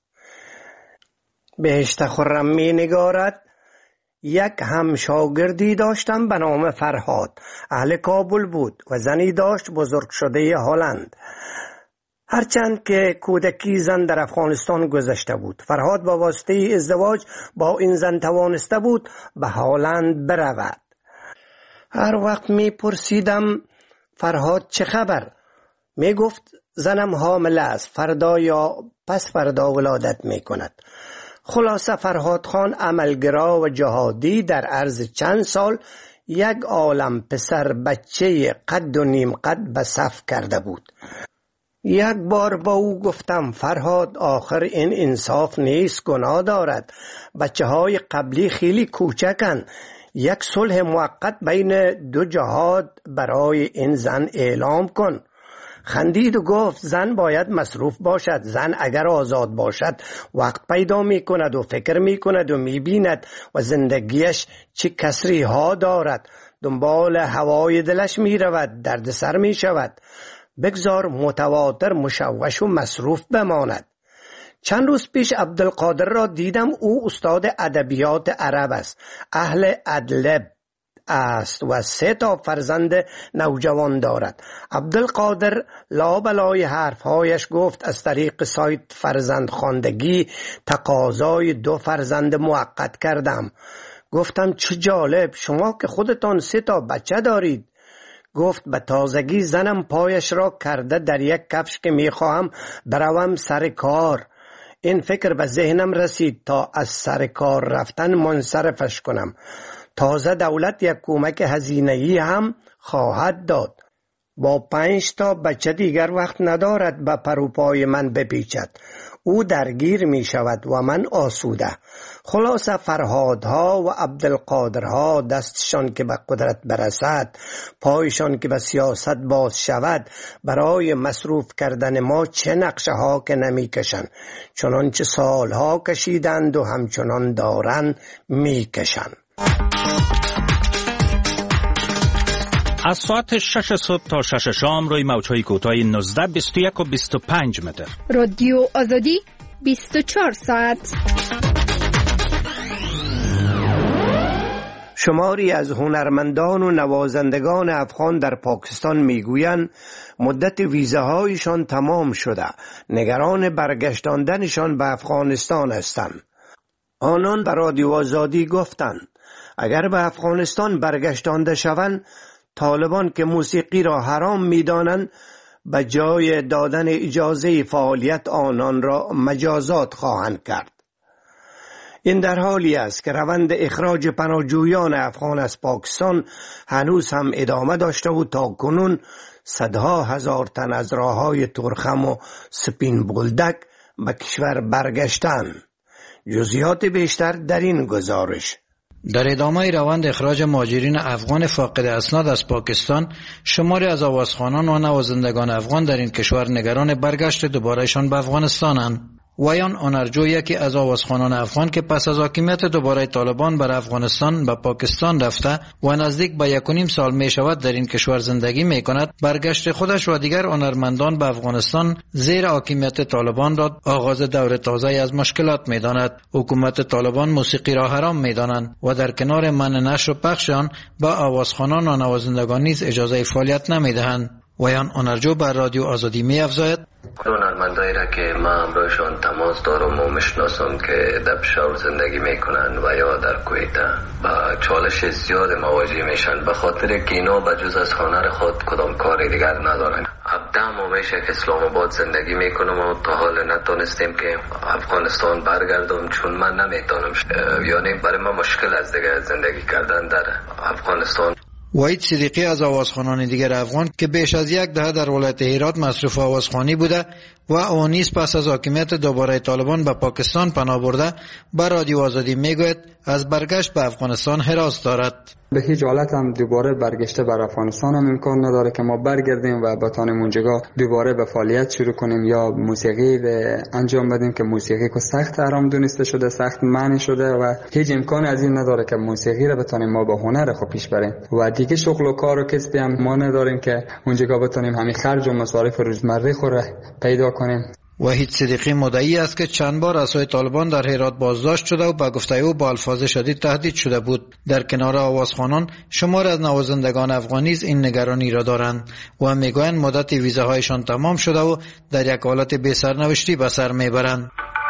بهشت خرم می نگارد: یک همشاگردی داشتم به نام فرهاد. اهل کابل بود و زنی داشت بزرگ شده هلند. هرچند که کودکی زن در افغانستان گذشته بود، فرهاد با واسطه ازدواج با این زن توانسته بود به هلند برود. هر وقت می پرسیدم فرهاد چه خبر؟ می گفت زنم حامله است، فردا یا پس فردا ولادت می کند. خلاصه فرهاد خان عملگرا و جهادی در عرض چند سال یک عالم پسر بچه قد و نیم قد به صف کرده بود. یک بار با او گفتم فرهاد آخر این انصاف نیست، گناه دارد. بچه های قبلی خیلی کوچکن. یک صلح موقت بین دو جهاد برای این زن اعلام کن. خندید و گفت زن باید مصروف باشد. زن اگر آزاد باشد وقت پیدا می کند و فکر می کند و می بیند و زندگیش چه کسری ها دارد. دنبال هوای دلش می رود، درد سر می شود. بگذار متواتر مشوش و مصروف بماند. چند روز پیش عبدالقادر را دیدم. او استاد ادبیات عرب است، اهل ادلب است و سه تا فرزند نوجوان دارد. عبدالقادر لابلای حرفهایش گفت از طریق سایت فرزند خواندگی تقاضای دو فرزند موقت کردم. گفتم چه جالب، شما که خودتان سه تا بچه دارید. گفت به تازگی زنم پایش را کرده در یک کفش که میخواهم بروم سر کار. این فکر به ذهنم رسید تا از سر کار رفتن منصرفش کنم. تازه دولت یک کمک هزینه‌ای هم خواهد داد. با پنج تا بچه دیگر وقت ندارد به پروپای من بپیچد. او درگیر می شود و من آسوده. خلاصه فرهادها و عبدالقادرها دستشان که به قدرت برسد، پایشان که به سیاست باز شود، برای مصروف کردن ما چه نقشه ها که نمی کشند، چنانچه سالها کشیدند و همچنان دارند می کشند. از ساعت شش صبح تا شش شام روی موجهای کوتاه نوزده، بیست و یک و بیست و پنج متر. رادیو آزادی بیست و چهار ساعت. شماری از هنرمندان و نوازندگان افغان در پاکستان میگویند مدت ویزاهایشان تمام شده. نگران برگشتاندنشان به افغانستان هستند. آنان به رادیو آزادی گفتند اگر به افغانستان برگشتانده شوند، طالبان که موسیقی را حرام می‌دانند به جای دادن اجازه فعالیت آنان را مجازات خواهند کرد. این در حالی است که روند اخراج پناهجویان افغان از پاکستان هنوز هم ادامه داشته و تا کنون صدها هزار تن از راههای ترخم و سپین بولدک به کشور برگشتند. جزئیات بیشتر در این گزارش. در ادامه روند اخراج مهاجرین افغان فاقد اسناد از پاکستان، شماری از آوازخوانان و نوازندگان افغان در این کشور نگران برگشت دوبارهشان به افغانستانند. ویان آنرجو، یکی از آوازخوانان افغان که پس از حاکمیت دوباره طالبان بر افغانستان به پاکستان رفته و نزدیک به یک و نیم سال می شود در این کشور زندگی می کند، برگشت خودش و دیگر هنرمندان به افغانستان زیر حاکمیت طالبان را آغاز دور تازه از مشکلات می داند. حکومت طالبان موسیقی را حرام می دانند و در کنار منع نشر و پخش آن به آوازخوانان و نوازندگان نیز اجازه فعالیت نمی دهند. ویان آنرجو بر رادیو آزادی می افزاید هنرمندایی را که ما همراهشان تماس دارم و میشناسم که در پشاور زندگی میکنن و یا در کویت با چالش زیاد مواجه میشن، به خاطر که اینا بجز از هنر خود کدام کار دیگر ندارن. ابدام و میشه که اسلام آباد زندگی میکنم و تا حال نتونستیم که افغانستان برگردم، چون من نمیتونم، یعنی برای ما مشکل از دیگه زندگی کردن در افغانستان. وحید صدیقی از آوازخوانان دیگر افغان که بیش از یک دهه در ولایت هرات مصروف آوازخوانی بوده و او نیز پس از حاکمیت دوباره طالبان به پاکستان پناه برده، بر رادیو آزادی میگوید از برگشت به افغانستان هراس دارد. به هیچ حالت هم دوباره برگشته بر افغانستان هم امکان نداره که ما برگردیم و بتانیم اونجا دوباره به فعالیت شروع کنیم یا موسیقی و انجام بدیم که موسیقی که سخت حرام دونسته شده، سخت منع شده و هیچ امکان از این نداره که موسیقی رو بتانیم ما با هنر خود پیش بریم و دیگه شغل و کار و کسبی هم ما نداریم که اونجا بتانیم همین خرج و مصارف روزمره خود پیدا کنیم. وحید صدیقی مدعی است که چند بار از سوی طالبان در هرات بازداشت شده و به گفته او با الفاظ شدید تهدید شده بود. در کنار آوازخوانان شمار از نوازندگان افغانی این نگرانی را دارند و میگویند مدت ویزاهایشان تمام شده و در یک حالت بی سرنوشتی به سر میبرند.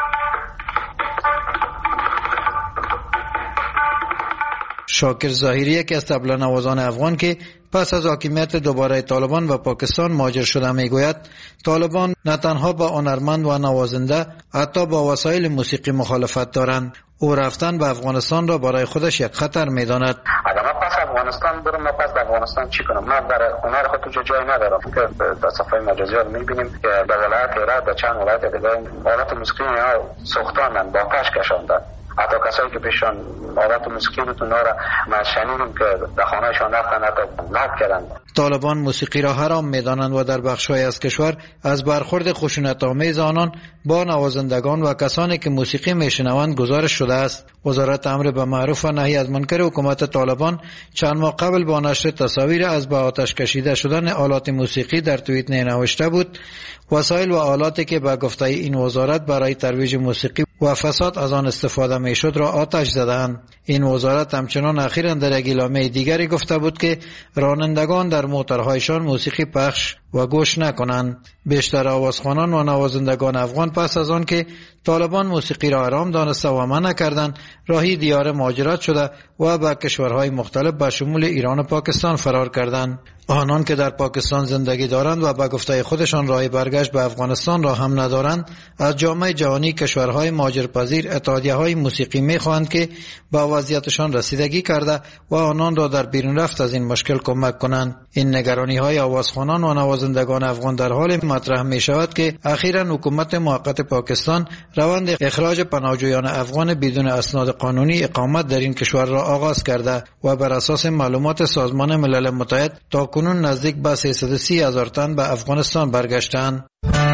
شاکر ظاهری، یکی از طبله نوازان افغان که پس از حاکمیت دوباره طالبان و پاکستان مهاجر شده، میگوید طالبان نه تنها با هنرمند و نوازنده، حتی با وسایل موسیقی مخالفت دارند. او رفتن به افغانستان را برای خودش یک خطر میداند. اگر من پس افغانستان برم، من پس در افغانستان چی کنم؟ من برای هنر خود تو جای ندارم که در صفحه مجازی ها میبینیم که در ولایت هرات در چند ولایت دیگه آلات موسیقی ها سوختانن، با کش کشاندن. حتی کسایی که پیشان آلات موسیقی بتون را من شنیدم که در خانهشان رفتن حتی لب کردن. طالبان موسیقی را حرام میدانند و در بخش‌های از کشور از برخورد خشونت‌آمیز آنان با نوازندگان و کسانی که موسیقی میشنوند گزارش شده است. وزارت امر به معروف و نهی از منکر حکومت طالبان چند ماه قبل با نشر تصاویر از به آتش کشیده شدن آلات موسیقی در توییت نوشته بود وسایل و آلاتی که به گفته این وزارت برای ترویج موسیقی و فساد از آن استفاده می شد را آتش زدند. این وزارت همچنان اخیراً در یک اعلامیه دیگری گفته بود که رانندگان در موترهایشان موسیقی پخش و گوش نکنند. بیشتر آوازخوانان و نوازندگان افغان پس از آن که طالبان موسیقی را حرام دانسته و منع کردند، راهی دیار مهاجرت شده و به کشورهای مختلف به شمول ایران و پاکستان فرار کردند. آنان که در پاکستان زندگی دارند و به گفته خودشان راه برگشت به افغانستان را هم ندارند، از جامعه جهانی کشورهای مهاجرپذیر اتحادیه‌های موسیقی می‌خواهند که به وضعیتشان رسیدگی کرده و آنان را در بیرون رفت از این مشکل کمک کنند. این نگرانی‌های آوازخوانان و نوازندگان افغان در حال مطرح می‌شود که اخیراً حکومت موقت پاکستان روند اخراج پناهجویان افغان بدون اسناد قانونی اقامت در این کشور را آغاز کرده و بر اساس معلومات سازمان ملل متحد تا کنون نزدیک به سیصد و سی هزار تن به افغانستان برگشتند.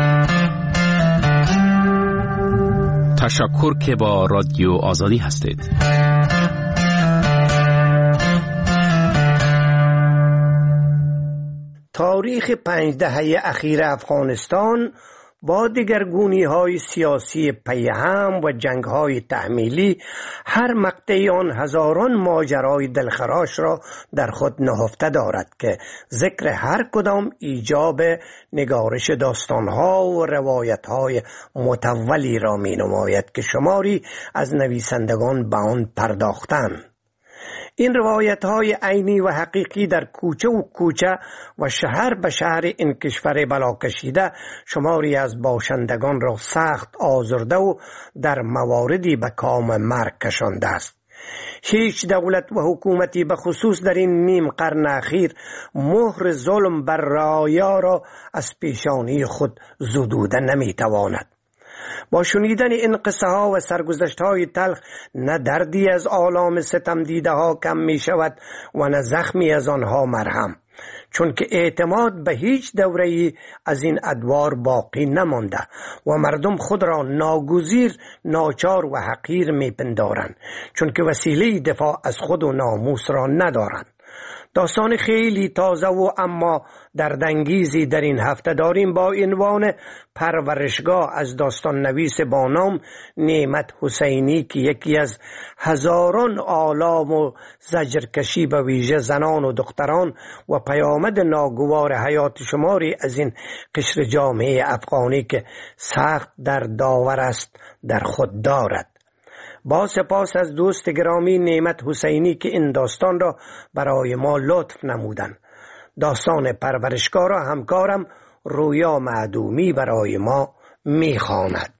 تشکر که با رادیو آزادی هستید. تاریخ پنج دهه اخیر افغانستان با دگرگونی های سیاسی پیهم و جنگ های تحمیلی هر مقطعی آن هزاران ماجرای دلخراش را در خود نهفته دارد که ذکر هر کدام ایجاب نگارش داستان ها و روایت های متولی را می نماید که شماری از نویسندگان به آن پرداختند. این روایت های عینی و حقیقی در کوچه و کوچه و شهر به شهر این کشور بلا کشیده شماری از باشندگان را سخت آزرده و در مواردی به کام مرگ کشانده است. هیچ دولت و حکومتی به خصوص در این نیم قرن اخیر مهر ظلم بر رعایا را از پیشانی خود زدوده نمیتواند. با شنیدن این قصه ها و سرگذشت های تلخ نه دردی از آلام ستم دیده ها کم می شود و نه زخمی از آنها مرهم، چون که اعتماد به هیچ دوره‌ای از این ادوار باقی نمانده و مردم خود را ناگزیر، ناچار و حقیر می پندارند، چون که وسیله دفاع از خود و ناموس را ندارند. داستان خیلی تازه و اما دردانگیزی در این هفته داریم با عنوان پرورشگاه از داستان نویس با نام نعمت حسینی که یکی از هزاران آلام و زجرکشی به ویژه زنان و دختران و پیامد ناگوار حیات شماری از این قشر جامعه افغانی که سخت در داور است در خود دارد. با سپاس از دوست گرامی نعمت حسینی که این داستان را برای ما لطف نمودند. داستان پرورشگاه را همکارم رویا معدومی برای ما میخواند.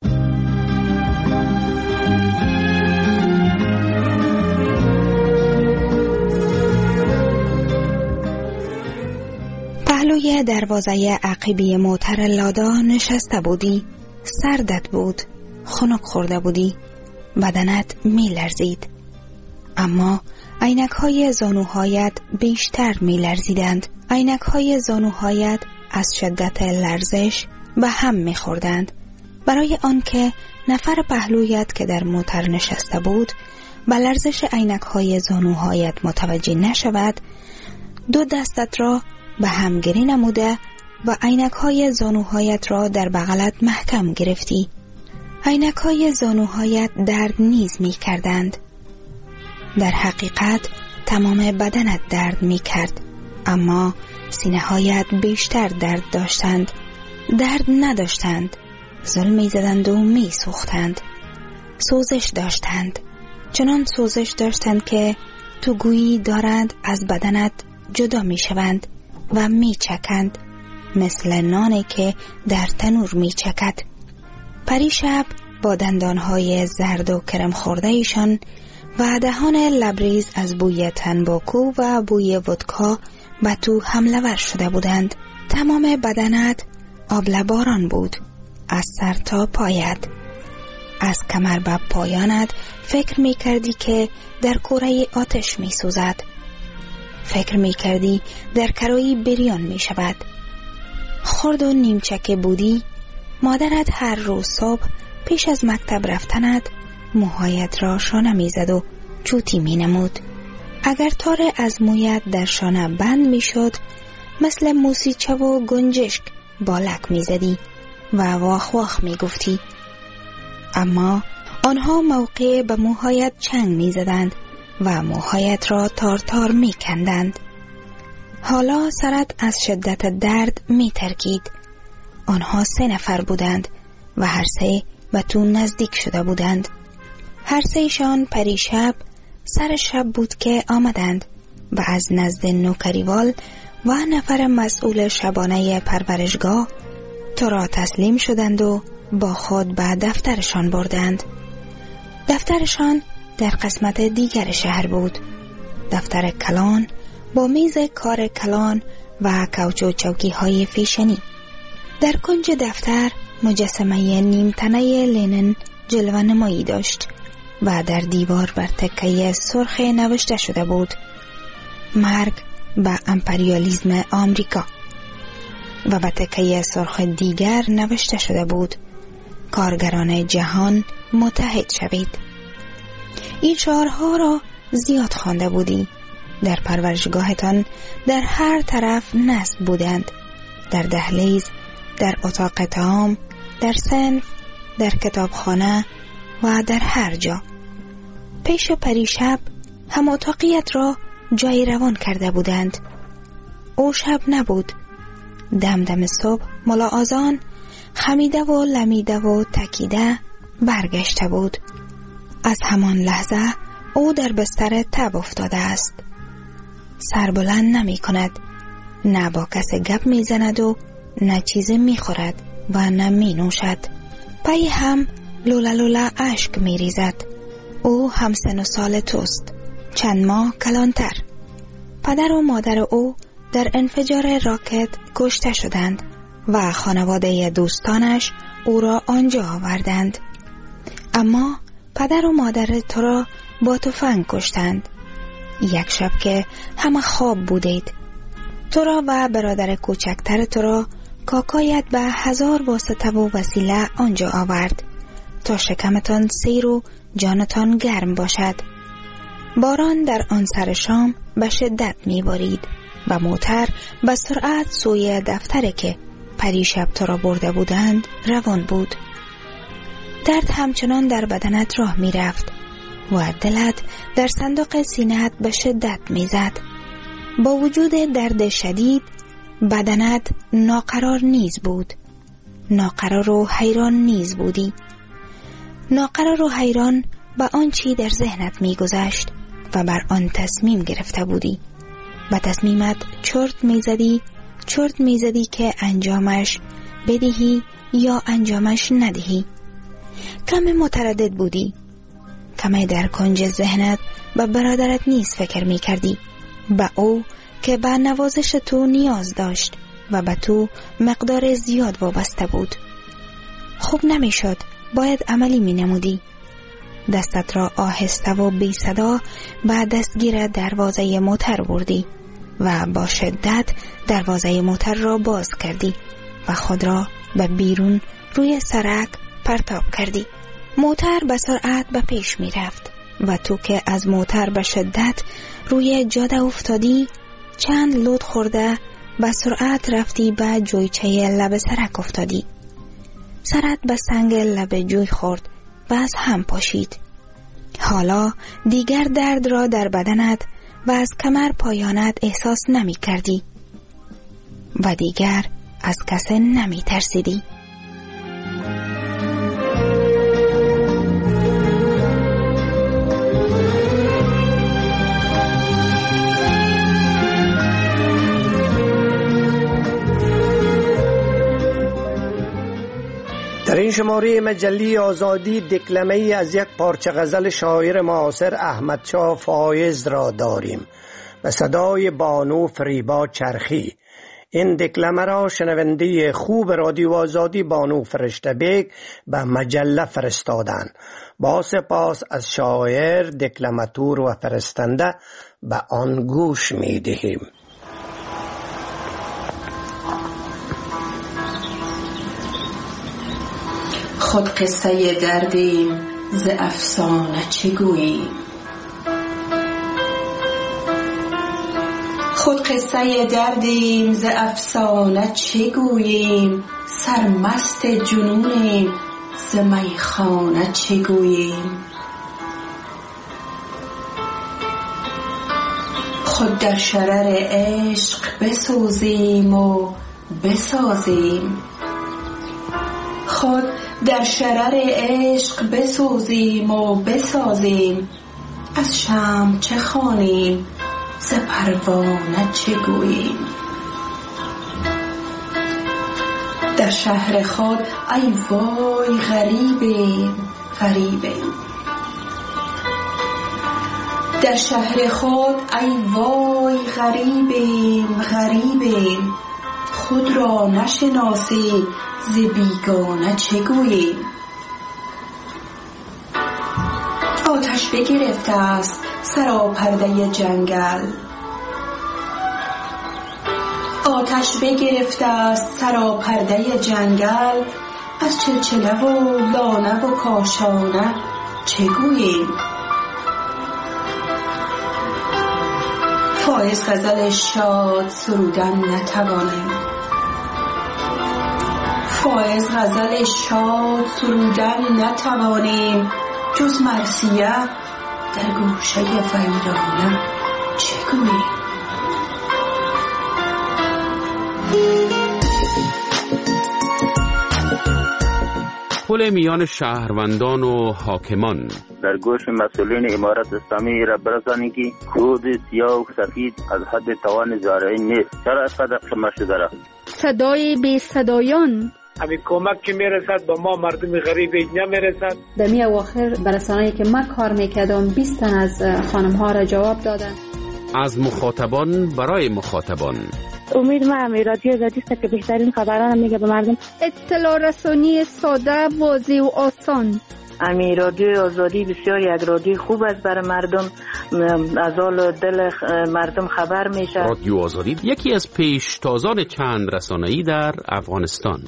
پهلوی دروازه عقبی موتر لادا نشسته بودی، سردت بود، خنک خورده بودی، بدنت می لرزید، اما عینک های زانوهایت بیشتر می لرزیدند. عینک های زانوهایت از شدت لرزش به هم می خوردند. برای آنکه نفر پهلویت که در موتر نشسته بود به لرزش عینک های زانوهایت متوجه نشود، دو دستت را به هم گری نموده و عینک های زانوهایت را در بغلت محکم گرفتی. عینک های زانوهایت درد نیز می کردند. در حقیقت تمام بدنت درد می کرد، اما سینه هایت بیشتر درد داشتند. درد نداشتند، ظلم می زدند و می سوختند. سوزش داشتند، چنان سوزش داشتند که تو گویی دارند از بدنت جدا می شوند و می چکند، مثل نانی که در تنور می چکد. پریشب با دندانهای زرد و کرم خورده ایشان و دهان لبریز از بوی تنباکو و بوی ودکا به تو حمله ور شده بودند. تمام بدنت آبلباران بود، از سر تا پایت. از کمر به پایانت فکر می کردی که در کوره آتش می سوزد. فکر می کردی در کرایی بریان می شود. خرد و نیمچک بودی. مادرت هر روز صبح پیش از مکتب رفتنت موهایت را شانه می زد و چوتی می نمود. اگر تار از مویت در شانه بند می شد، مثل موسیچه و گنجشک بالک می زدی و واخ واخ می گفتی. اما آنها موقع به موهایت چنگ می زدند و موهایت را تار تار می کندند. حالا سرت از شدت درد می ترکید. آنها سه نفر بودند و هر سه به تو نزدیک شده بودند. هر سهشان پریشب سر شب بود که آمدند و از نزد نوکریوال و نفر مسئول شبانه پرورشگاه تو را تسلیم شدند و با خود به دفترشان بردند. دفترشان در قسمت دیگر شهر بود. دفتر کلان با میز کار کلان و کوچ و چوکی های فیشنی. در کنج دفتر مجسمه نیمتنه لنین جلوه نمایی داشت و در دیوار بر تکه سرخ نوشته شده بود: مرگ به امپریالیسم آمریکا. و به تکه سرخ دیگر نوشته شده بود: کارگران جهان متحد شوید. این شعارها را زیاد خوانده بودی. در پرورشگاهتان در هر طرف نصب بودند، در دهلیز، در اتاق طعام، در صنف، در کتابخانه و در هر جا. پیش پریشب هم اتاقیت را جای روان کرده بودند. او شب نبود. دم دم صبح ملا آذان خمیده و لمیده و تکیده برگشته بود. از همان لحظه او در بستر تب افتاده است. سر بلند نمی کند، نه با کس گپ می زند و نه چیز می خورد و نه می نوشد. پای هم لولا لولا اشک می ریزد. او هم سن و سال توست، چند ماه کلانتر. پدر و مادر او در انفجار راکت کشته شدند و خانواده دوستانش او را آنجا آوردند. اما پدر و مادر تو را با تفنگ کشتند. یک شب که همه خواب بودید، تو را و برادر کوچکتر تو را کاکایت به هزار واسطه و وسیله آنجا آورد تا شکمتان سیر و جانتان گرم باشد. باران در آن سر شام به شدت می بارید و موتر به سرعت سوی دفتری که پریشب تو را برده بودند روان بود. درد همچنان در بدنت راه می رفت و دلت در صندوق سینه‌ات به شدت می زد. با وجود درد شدید بدنت ناقرار نیز بود. ناقرار و حیران نیز بودی. ناقرار و حیران به آنچه در ذهنت می گذشت و بر آن تصمیم گرفته بودی. به تصمیمت چرت می زدی، چرت می زدی که انجامش بدهی یا انجامش ندهی. کم متردد بودی. کمی در کنج ذهنت به برادرت نیز فکر می کردی، به او که به نوازش تو نیاز داشت و به تو مقدار زیاد وابسته بود. خوب نمی شد، باید عملی می نمودی. دستت را آهسته و بی صدا به دستگیر دروازه موتر بردی و با شدت دروازه موتر را باز کردی و خود را به بیرون روی سرک پرتاب کردی. موتر به سرعت به پیش می رفت و تو که از موتر به شدت روی جاده افتادی، چند لود خورده به سرعت رفتی به جویچه لب سرک افتادی. سرت به سنگ لب جوی خورد و از هم پاشید. حالا دیگر درد را در بدنت و از کمر پایانت احساس نمی کردی و دیگر از کسی نمی ترسیدی. در این شماره مجله آزادی دکلمه‌ای از یک پارچه غزل شاعر معاصر احمدشاه فایز را داریم به صدای بانو فریبا چرخی. این دکلمه را شنونده خوب رادیو آزادی بانو فرشته بیگ به مجله فرستادند. با سپاس از شاعر، دکلماتور و فرستنده به آن گوش می دهیم. خود قصه دردیم ز افسانه چه گوییم، خود قصه دردیم ز افسانه چه گوییم، سرمست جنونیم ز میخانه چه گوییم. خود در شرر عشق بسوزیم و بسازیم، خود در شرر عشق بسوزیم و بسازیم. از شمع چه خوانیم ز پروانه چه گوییم. در شهر خود ای وای غریبیم غریبیم، در شهر خود ای وای غریبیم غریبیم. خود را نشناسی ز بیگانه چه گوییم. آتش بگرفته است سراپرده جنگل، آتش بگرفته است سراپرده جنگل. از چلچله و لانه و کاشانه چه گوییم. فایز غزل شاد سرودن نتوانیم، فایز غزل شاد سرودن نتوانیم. جز مرثیه در گوشه ویرانه چه گوییم. پل میان شهروندان و حاکمان. در گوش مسئولین امارت اسلامی را برسانی که کود سیاه و سفید از حد توان زارعی نیست. چرا اینقدر قمه شده را؟ صدای بی صدایان. همین کمک که میرسد به ما مردم غریب نمیرسد. در می اواخر برسانه‌ای که من کار میکردم بیست تن از خانم ها را جواب دادن. از مخاطبان برای مخاطبان. امید من رادیو آزادی است که بهترین خبران میگه به مردم. اطلاع رسانی ساده، واضح و آسان. امی رادیو آزادی بسیار یک رادیو خوب است برای مردم، از حال دل مردم خبر میشه. رادیو آزادی یکی از پیشتازان چند رسانه‌ای در افغانستان.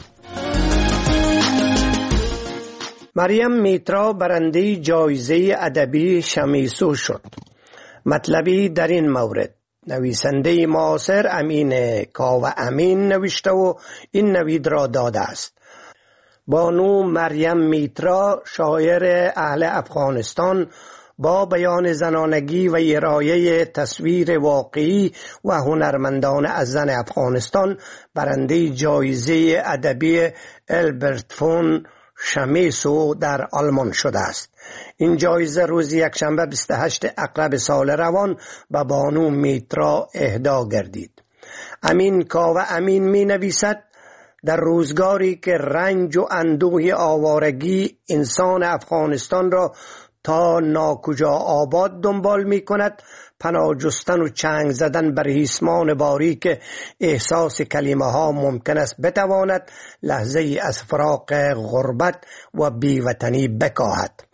مریم میترا برنده جایزه ادبی شمیسو شد. مطلبی در این مورد نویسنده معاصر امین کاوه امین نوشته و این نوید را داده است. بانو مریم میترا شاعر اهل افغانستان با بیان زنانگی و ارائه تصویر واقعی و هنرمندان از زن افغانستان برنده جایزه ادبی البرت فون شمیسو در آلمان شده است. این جایزه روز یکشنبه بیست و هشتم اقرب سال روان به بانو میترا اهدا گردید. امین کاوه امین می نویسد در روزگاری که رنج و اندوه آوارگی انسان افغانستان را تا ناکجا آباد دنبال می کند، پناه جستن و چنگ زدن بر ریسمان باری که احساس کلمه ها ممکن است بتواند لحظه ای از فراق غربت و بیوطنی بکاهد.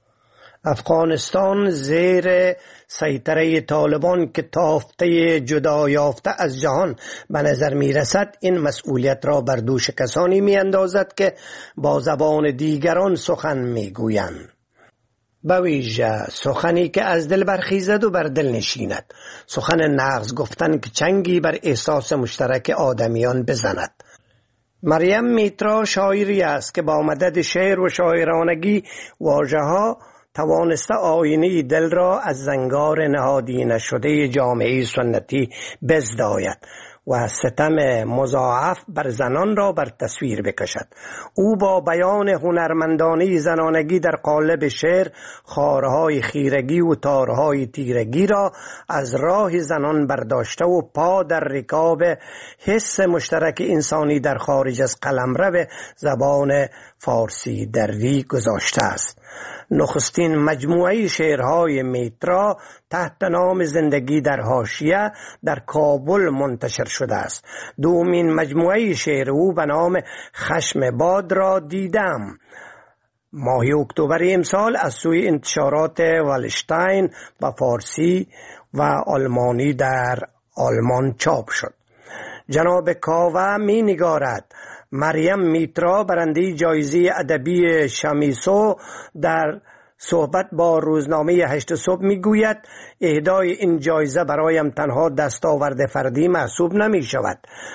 افغانستان زیر سیطره طالبان که تافته جدا یافته از جهان به نظر می رسد، این مسئولیت را بر دوش کسانی می اندازد که با زبان دیگران سخن می گویند. به ویژه سخنی که از دل برخیزد و بر دل نشیند، سخن نغز گفتن که چنگی بر احساس مشترک آدمیان بزند. مریم میترا شاعری است که با مدد شعر و شاعرانگی واژه‌ها توانسته آینه دل را از زنگار نهادی نشده جامعه سنتی بزداید و ستم مضاعف بر زنان را بر تصویر بکشد. او با بیان هنرمندانه زنانگی در قالب شعر خارهای خیرگی و تارهای تیرگی را از راه زنان برداشته و پا در رکاب حس مشترک انسانی در خارج از قلمرو زبان فارسی دری گذاشته است. نخستین مجموعه شعرهای میترا تحت نام زندگی در حاشیه در کابل منتشر شده است. دومین مجموعه شعر او به نام خشم باد را دیدم ماه اکتبر امسال از سوی انتشارات والشتاین به فارسی و آلمانی در آلمان چاپ شد. جناب کاوه می نگارد مریم میترا برنده جایزه ادبی شمیسو در صحبت با روزنامه هشت صبح می گوید اهدای این جایزه برایم تنها دستاورد فردی محسوب نمی شود.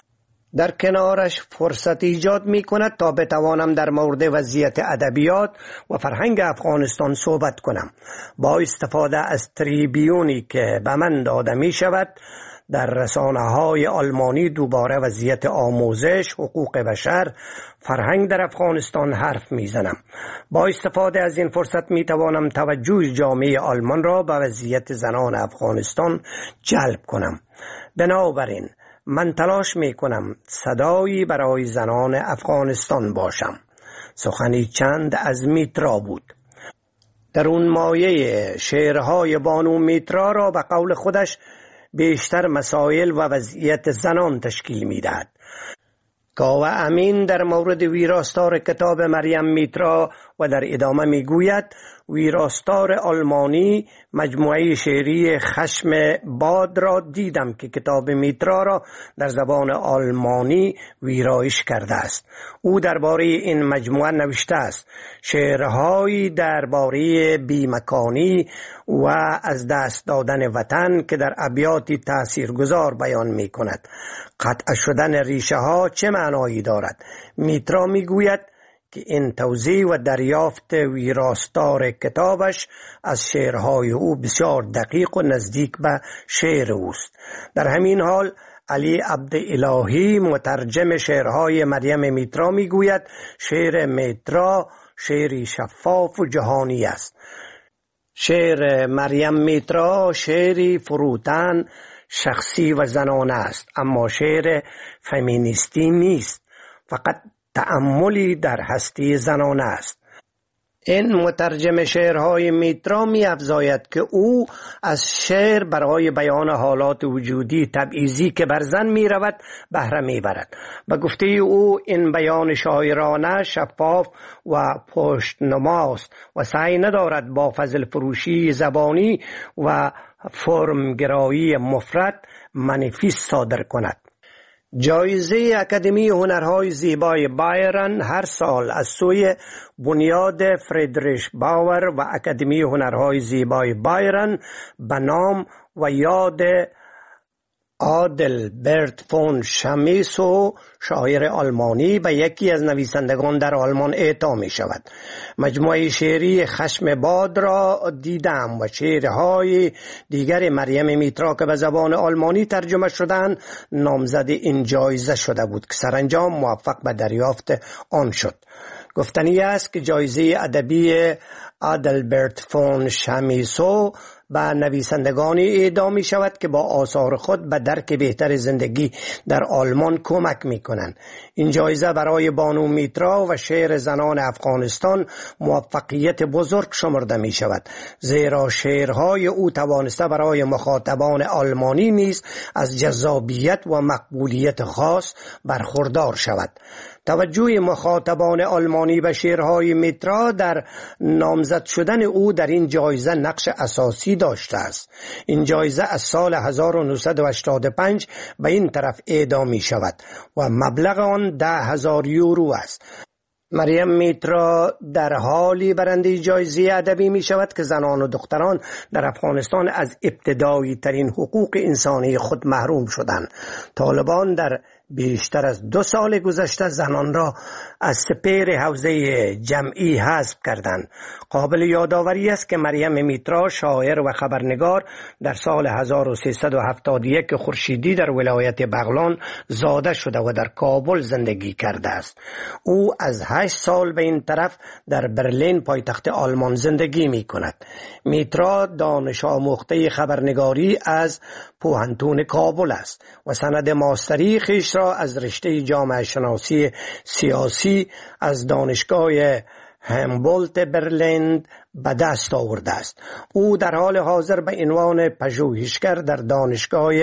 در کنارش فرصت ایجاد می کند تا بتوانم در مورد وضعیت ادبیات و فرهنگ افغانستان صحبت کنم. با استفاده از تریبیونی که به من داده می شود در رسانه های آلمانی دوباره وضعیت آموزش، حقوق بشر، فرهنگ در افغانستان حرف می زنم. با استفاده از این فرصت می توانم توجه جامعه آلمان را به وضعیت زنان افغانستان جلب کنم. بنابراین من تلاش می کنم صدایی برای زنان افغانستان باشم. سخنی چند از میترا بود. در اون مایه شعرهای بانو میترا را به قول خودش بیشتر مسائل و وضعیت زنان تشکیل می دهد. کاوه امین در مورد ویراستار کتاب مریم میترا و در ادامه می گوید ویراستار آلمانی مجموعه شعری خشم باد را دیدم که کتاب میترا را در زبان آلمانی ویرایش کرده است. او درباره این مجموعه نوشته است شعرهایی درباره بیمکانی و از دست دادن وطن که در ابیاتی تاثیرگذار بیان می کند. قطع شدن ریشه ها چه معنایی دارد؟ میترا می گوید که این توضیح و دریافت ویراستار کتابش از شعرهای او بسیار دقیق و نزدیک به شعر اوست. در همین حال علی عبدالهی مترجم شعرهای مریم میترا می گوید شعر میترا شعری شفاف و جهانی است. شعر مریم میترا شعری فروتن، شخصی و زنانه است، اما شعر فمینیستی نیست، فقط تأملی در هستی زنانه است. این مترجم شعرهای میترا می افزاید که او از شعر برای بیان حالات وجودی تبعیضی که بر زن می رود بهره می برد. به گفته او این بیان شاعرانه شفاف و پشتنماست و سعی ندارد با فضل فروشی زبانی و فرمگرایی مفرد منیفیست صادر کند. جایزه اکادمی هنرهای زیبای بایرن هر سال از سوی بنیاد فریدریش باور و اکادمی هنرهای زیبای بایرن به نام و یاد آدلبرت فون شمیسو شاعر آلمانی به یکی از نویسندگان در آلمان اعطا می شود. مجموعه شعری خشم باد را دیدم و شعرهای دیگر مریم میترا که به زبان آلمانی ترجمه شدند نامزد این جایزه شده بود که سرانجام موفق به دریافت آن شد. گفتنی است که جایزه ادبی آدلبرت فون شمیسو به نویسندگانی اهدا می شود که با آثار خود به درک بهتر زندگی در آلمان کمک می کنند. این جایزه برای بانو میترا و شعر زنان افغانستان موفقیت بزرگ شمرده می شود، زیرا شعرهای او توانسته برای مخاطبان آلمانی نیز از جذابیت و مقبولیت خاص برخوردار شود. توجه مخاطبان آلمانی به شعرهای میترا در نامزد شدن او در این جایزه نقش اساسی داشته است. این جایزه از سال هزار و نهصد و هشتاد و پنج به این طرف اهدا می شود و مبلغ آن ده هزار یورو است. مریم میترا در حالی برنده جایزه ادبی می شود که زنان و دختران در افغانستان از ابتدایی ترین حقوق انسانی خود محروم شدند. طالبان در بیشتر از دو سال گذشته زنان را از سپهر حوزه جمعی حذف کردند. قابل یادآوری است که مریم میترا شاعر و خبرنگار در سال هزار و سیصد و هفتاد و یک خورشیدی در ولایت بغلان زاده شده و در کابل زندگی کرده است. او از هشت سال به این طرف در برلین پایتخت آلمان زندگی می کند. میترا دانش آموخته خبرنگاری از پوهنتون کابل است و سند ماستری خویش را از رشته جامعه شناسی سیاسی از دانشگاه همبولت برلین به دست آورده است. او در حال حاضر به عنوان پژوهشگر در دانشگاه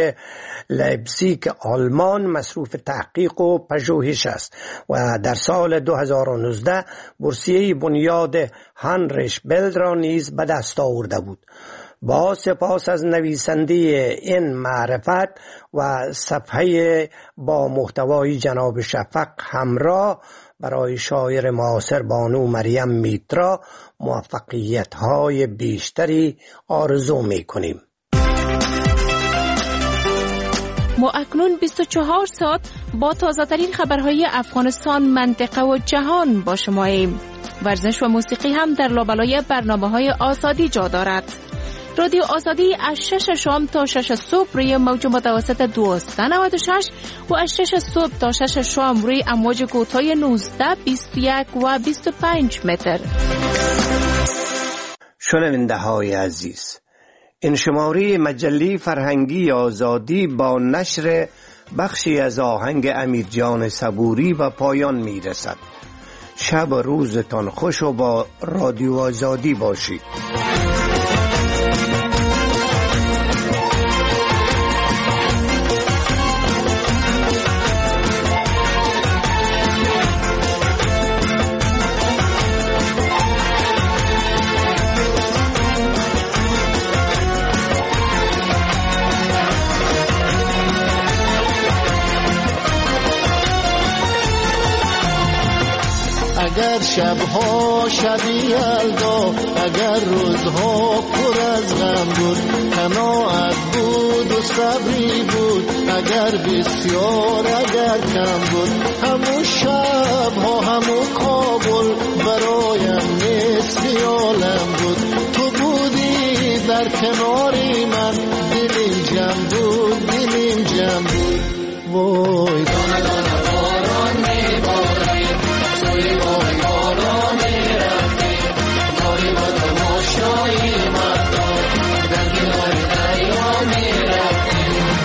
لایپزیگ آلمان مصروف تحقیق و پژوهش است و در سال دو هزار و نوزده بورسیه بنیاد هانریش بل را نیز به دست آورده بود. با سپاس از نویسنده این معرفت و صفحه با محتوای جناب شفق همراه برای شاعر معاصر بانو مریم میترا موفقیت‌های بیشتری آرزو می‌کنیم. ما اکنون بیست و چهار ساعت با تازه ترین خبرهای افغانستان، منطقه و جهان با شماییم. ورزش و موسیقی هم در لابلای برنامه‌های آزادی جا دارد. رادیو آزادی از شش شام تا شش صبح روی موج متوسط دویست و نود و شش و از شش صبح تا شش شام روی امواج کوتاه نوزده، بیست و یک و بیست و پنج متر. شنونده های عزیز، این شماره مجله فرهنگی آزادی با نشر بخشی از آهنگ امیرجان صبوری و پایان می رسد. شب و روزتان خوش و با رادیو آزادی باشید. اگر شبها شبی یلدا، اگر روزها پر از غم بود، قناعت بود و صبری بود، اگر بسیار اگر کم بود، همون شبها همون کابل برایم نصف عالم بود. تو بودی در کناری من، دلیم جمع بود، دلیم جمع بود. وای دانه دانه باران میباری، توی وای بالا میرفتی، داری با تماشایی مردم در کنار دریا میرفتی.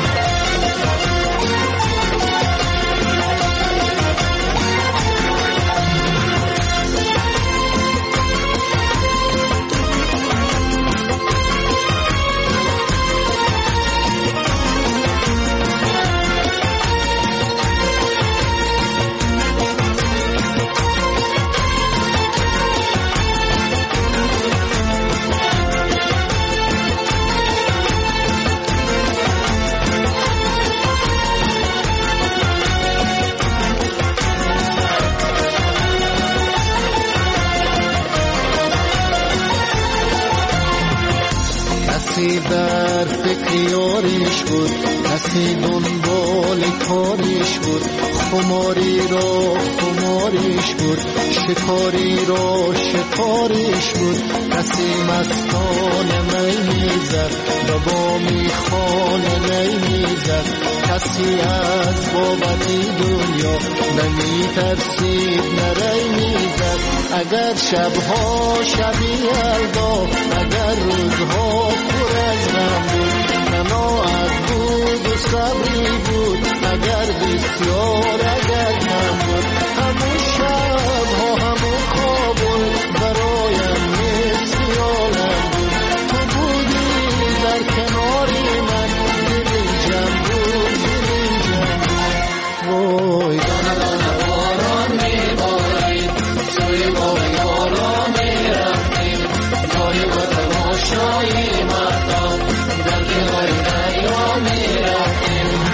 کسی در فکر یاریش بود، کسی دنبال کاریش بود، خماری را خماریش بود، شکاری را شکاریش بود. کسی مستان می میزد و با میخانه می میزد، کسی از بابتی دنیا نمی ترسید نری میزد. اگر شبها شبی یلدا، اگر روزها پر از غم بود، قناعت بود و صبری بود، اگر بسیار اگر کم بود، همون شبها همون کابل برایم نصف عالم بود. تو بودی در کناری من، دلیم جمع بود، دلیم جمع بود. وای دانه دانه باران میبارید، سوی وای بالا میرفتیم، داری با تماشایی مردم در کنار دریا میرفتیم.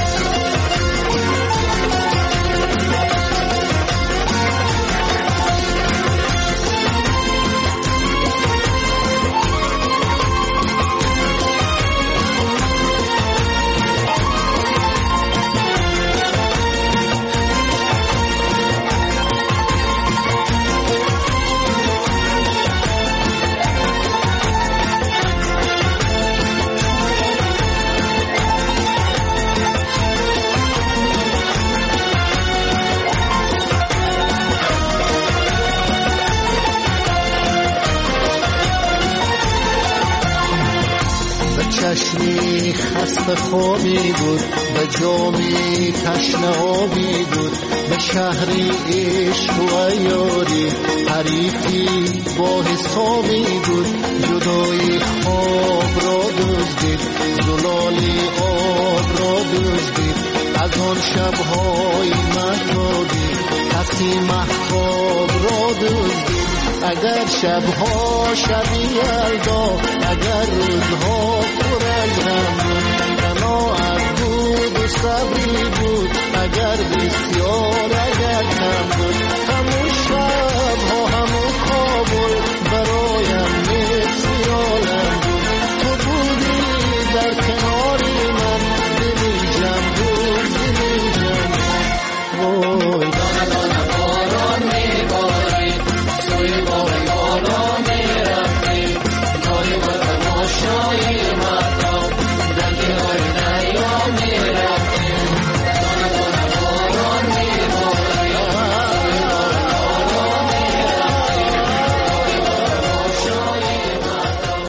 چشمی خسته خوابی بود، به جامی تشنه آبی بود، به شهری عشق و یاری حریفی با حسابی بود. جدای خواب را دزدید، زلالی آب را دزدید، از آن شبهای محتابی کسی مهتاب را دزدید. اگر شبها شبی یلدا، اگر روزها پر از غم بود، قناعت بود و صبری بود، اگر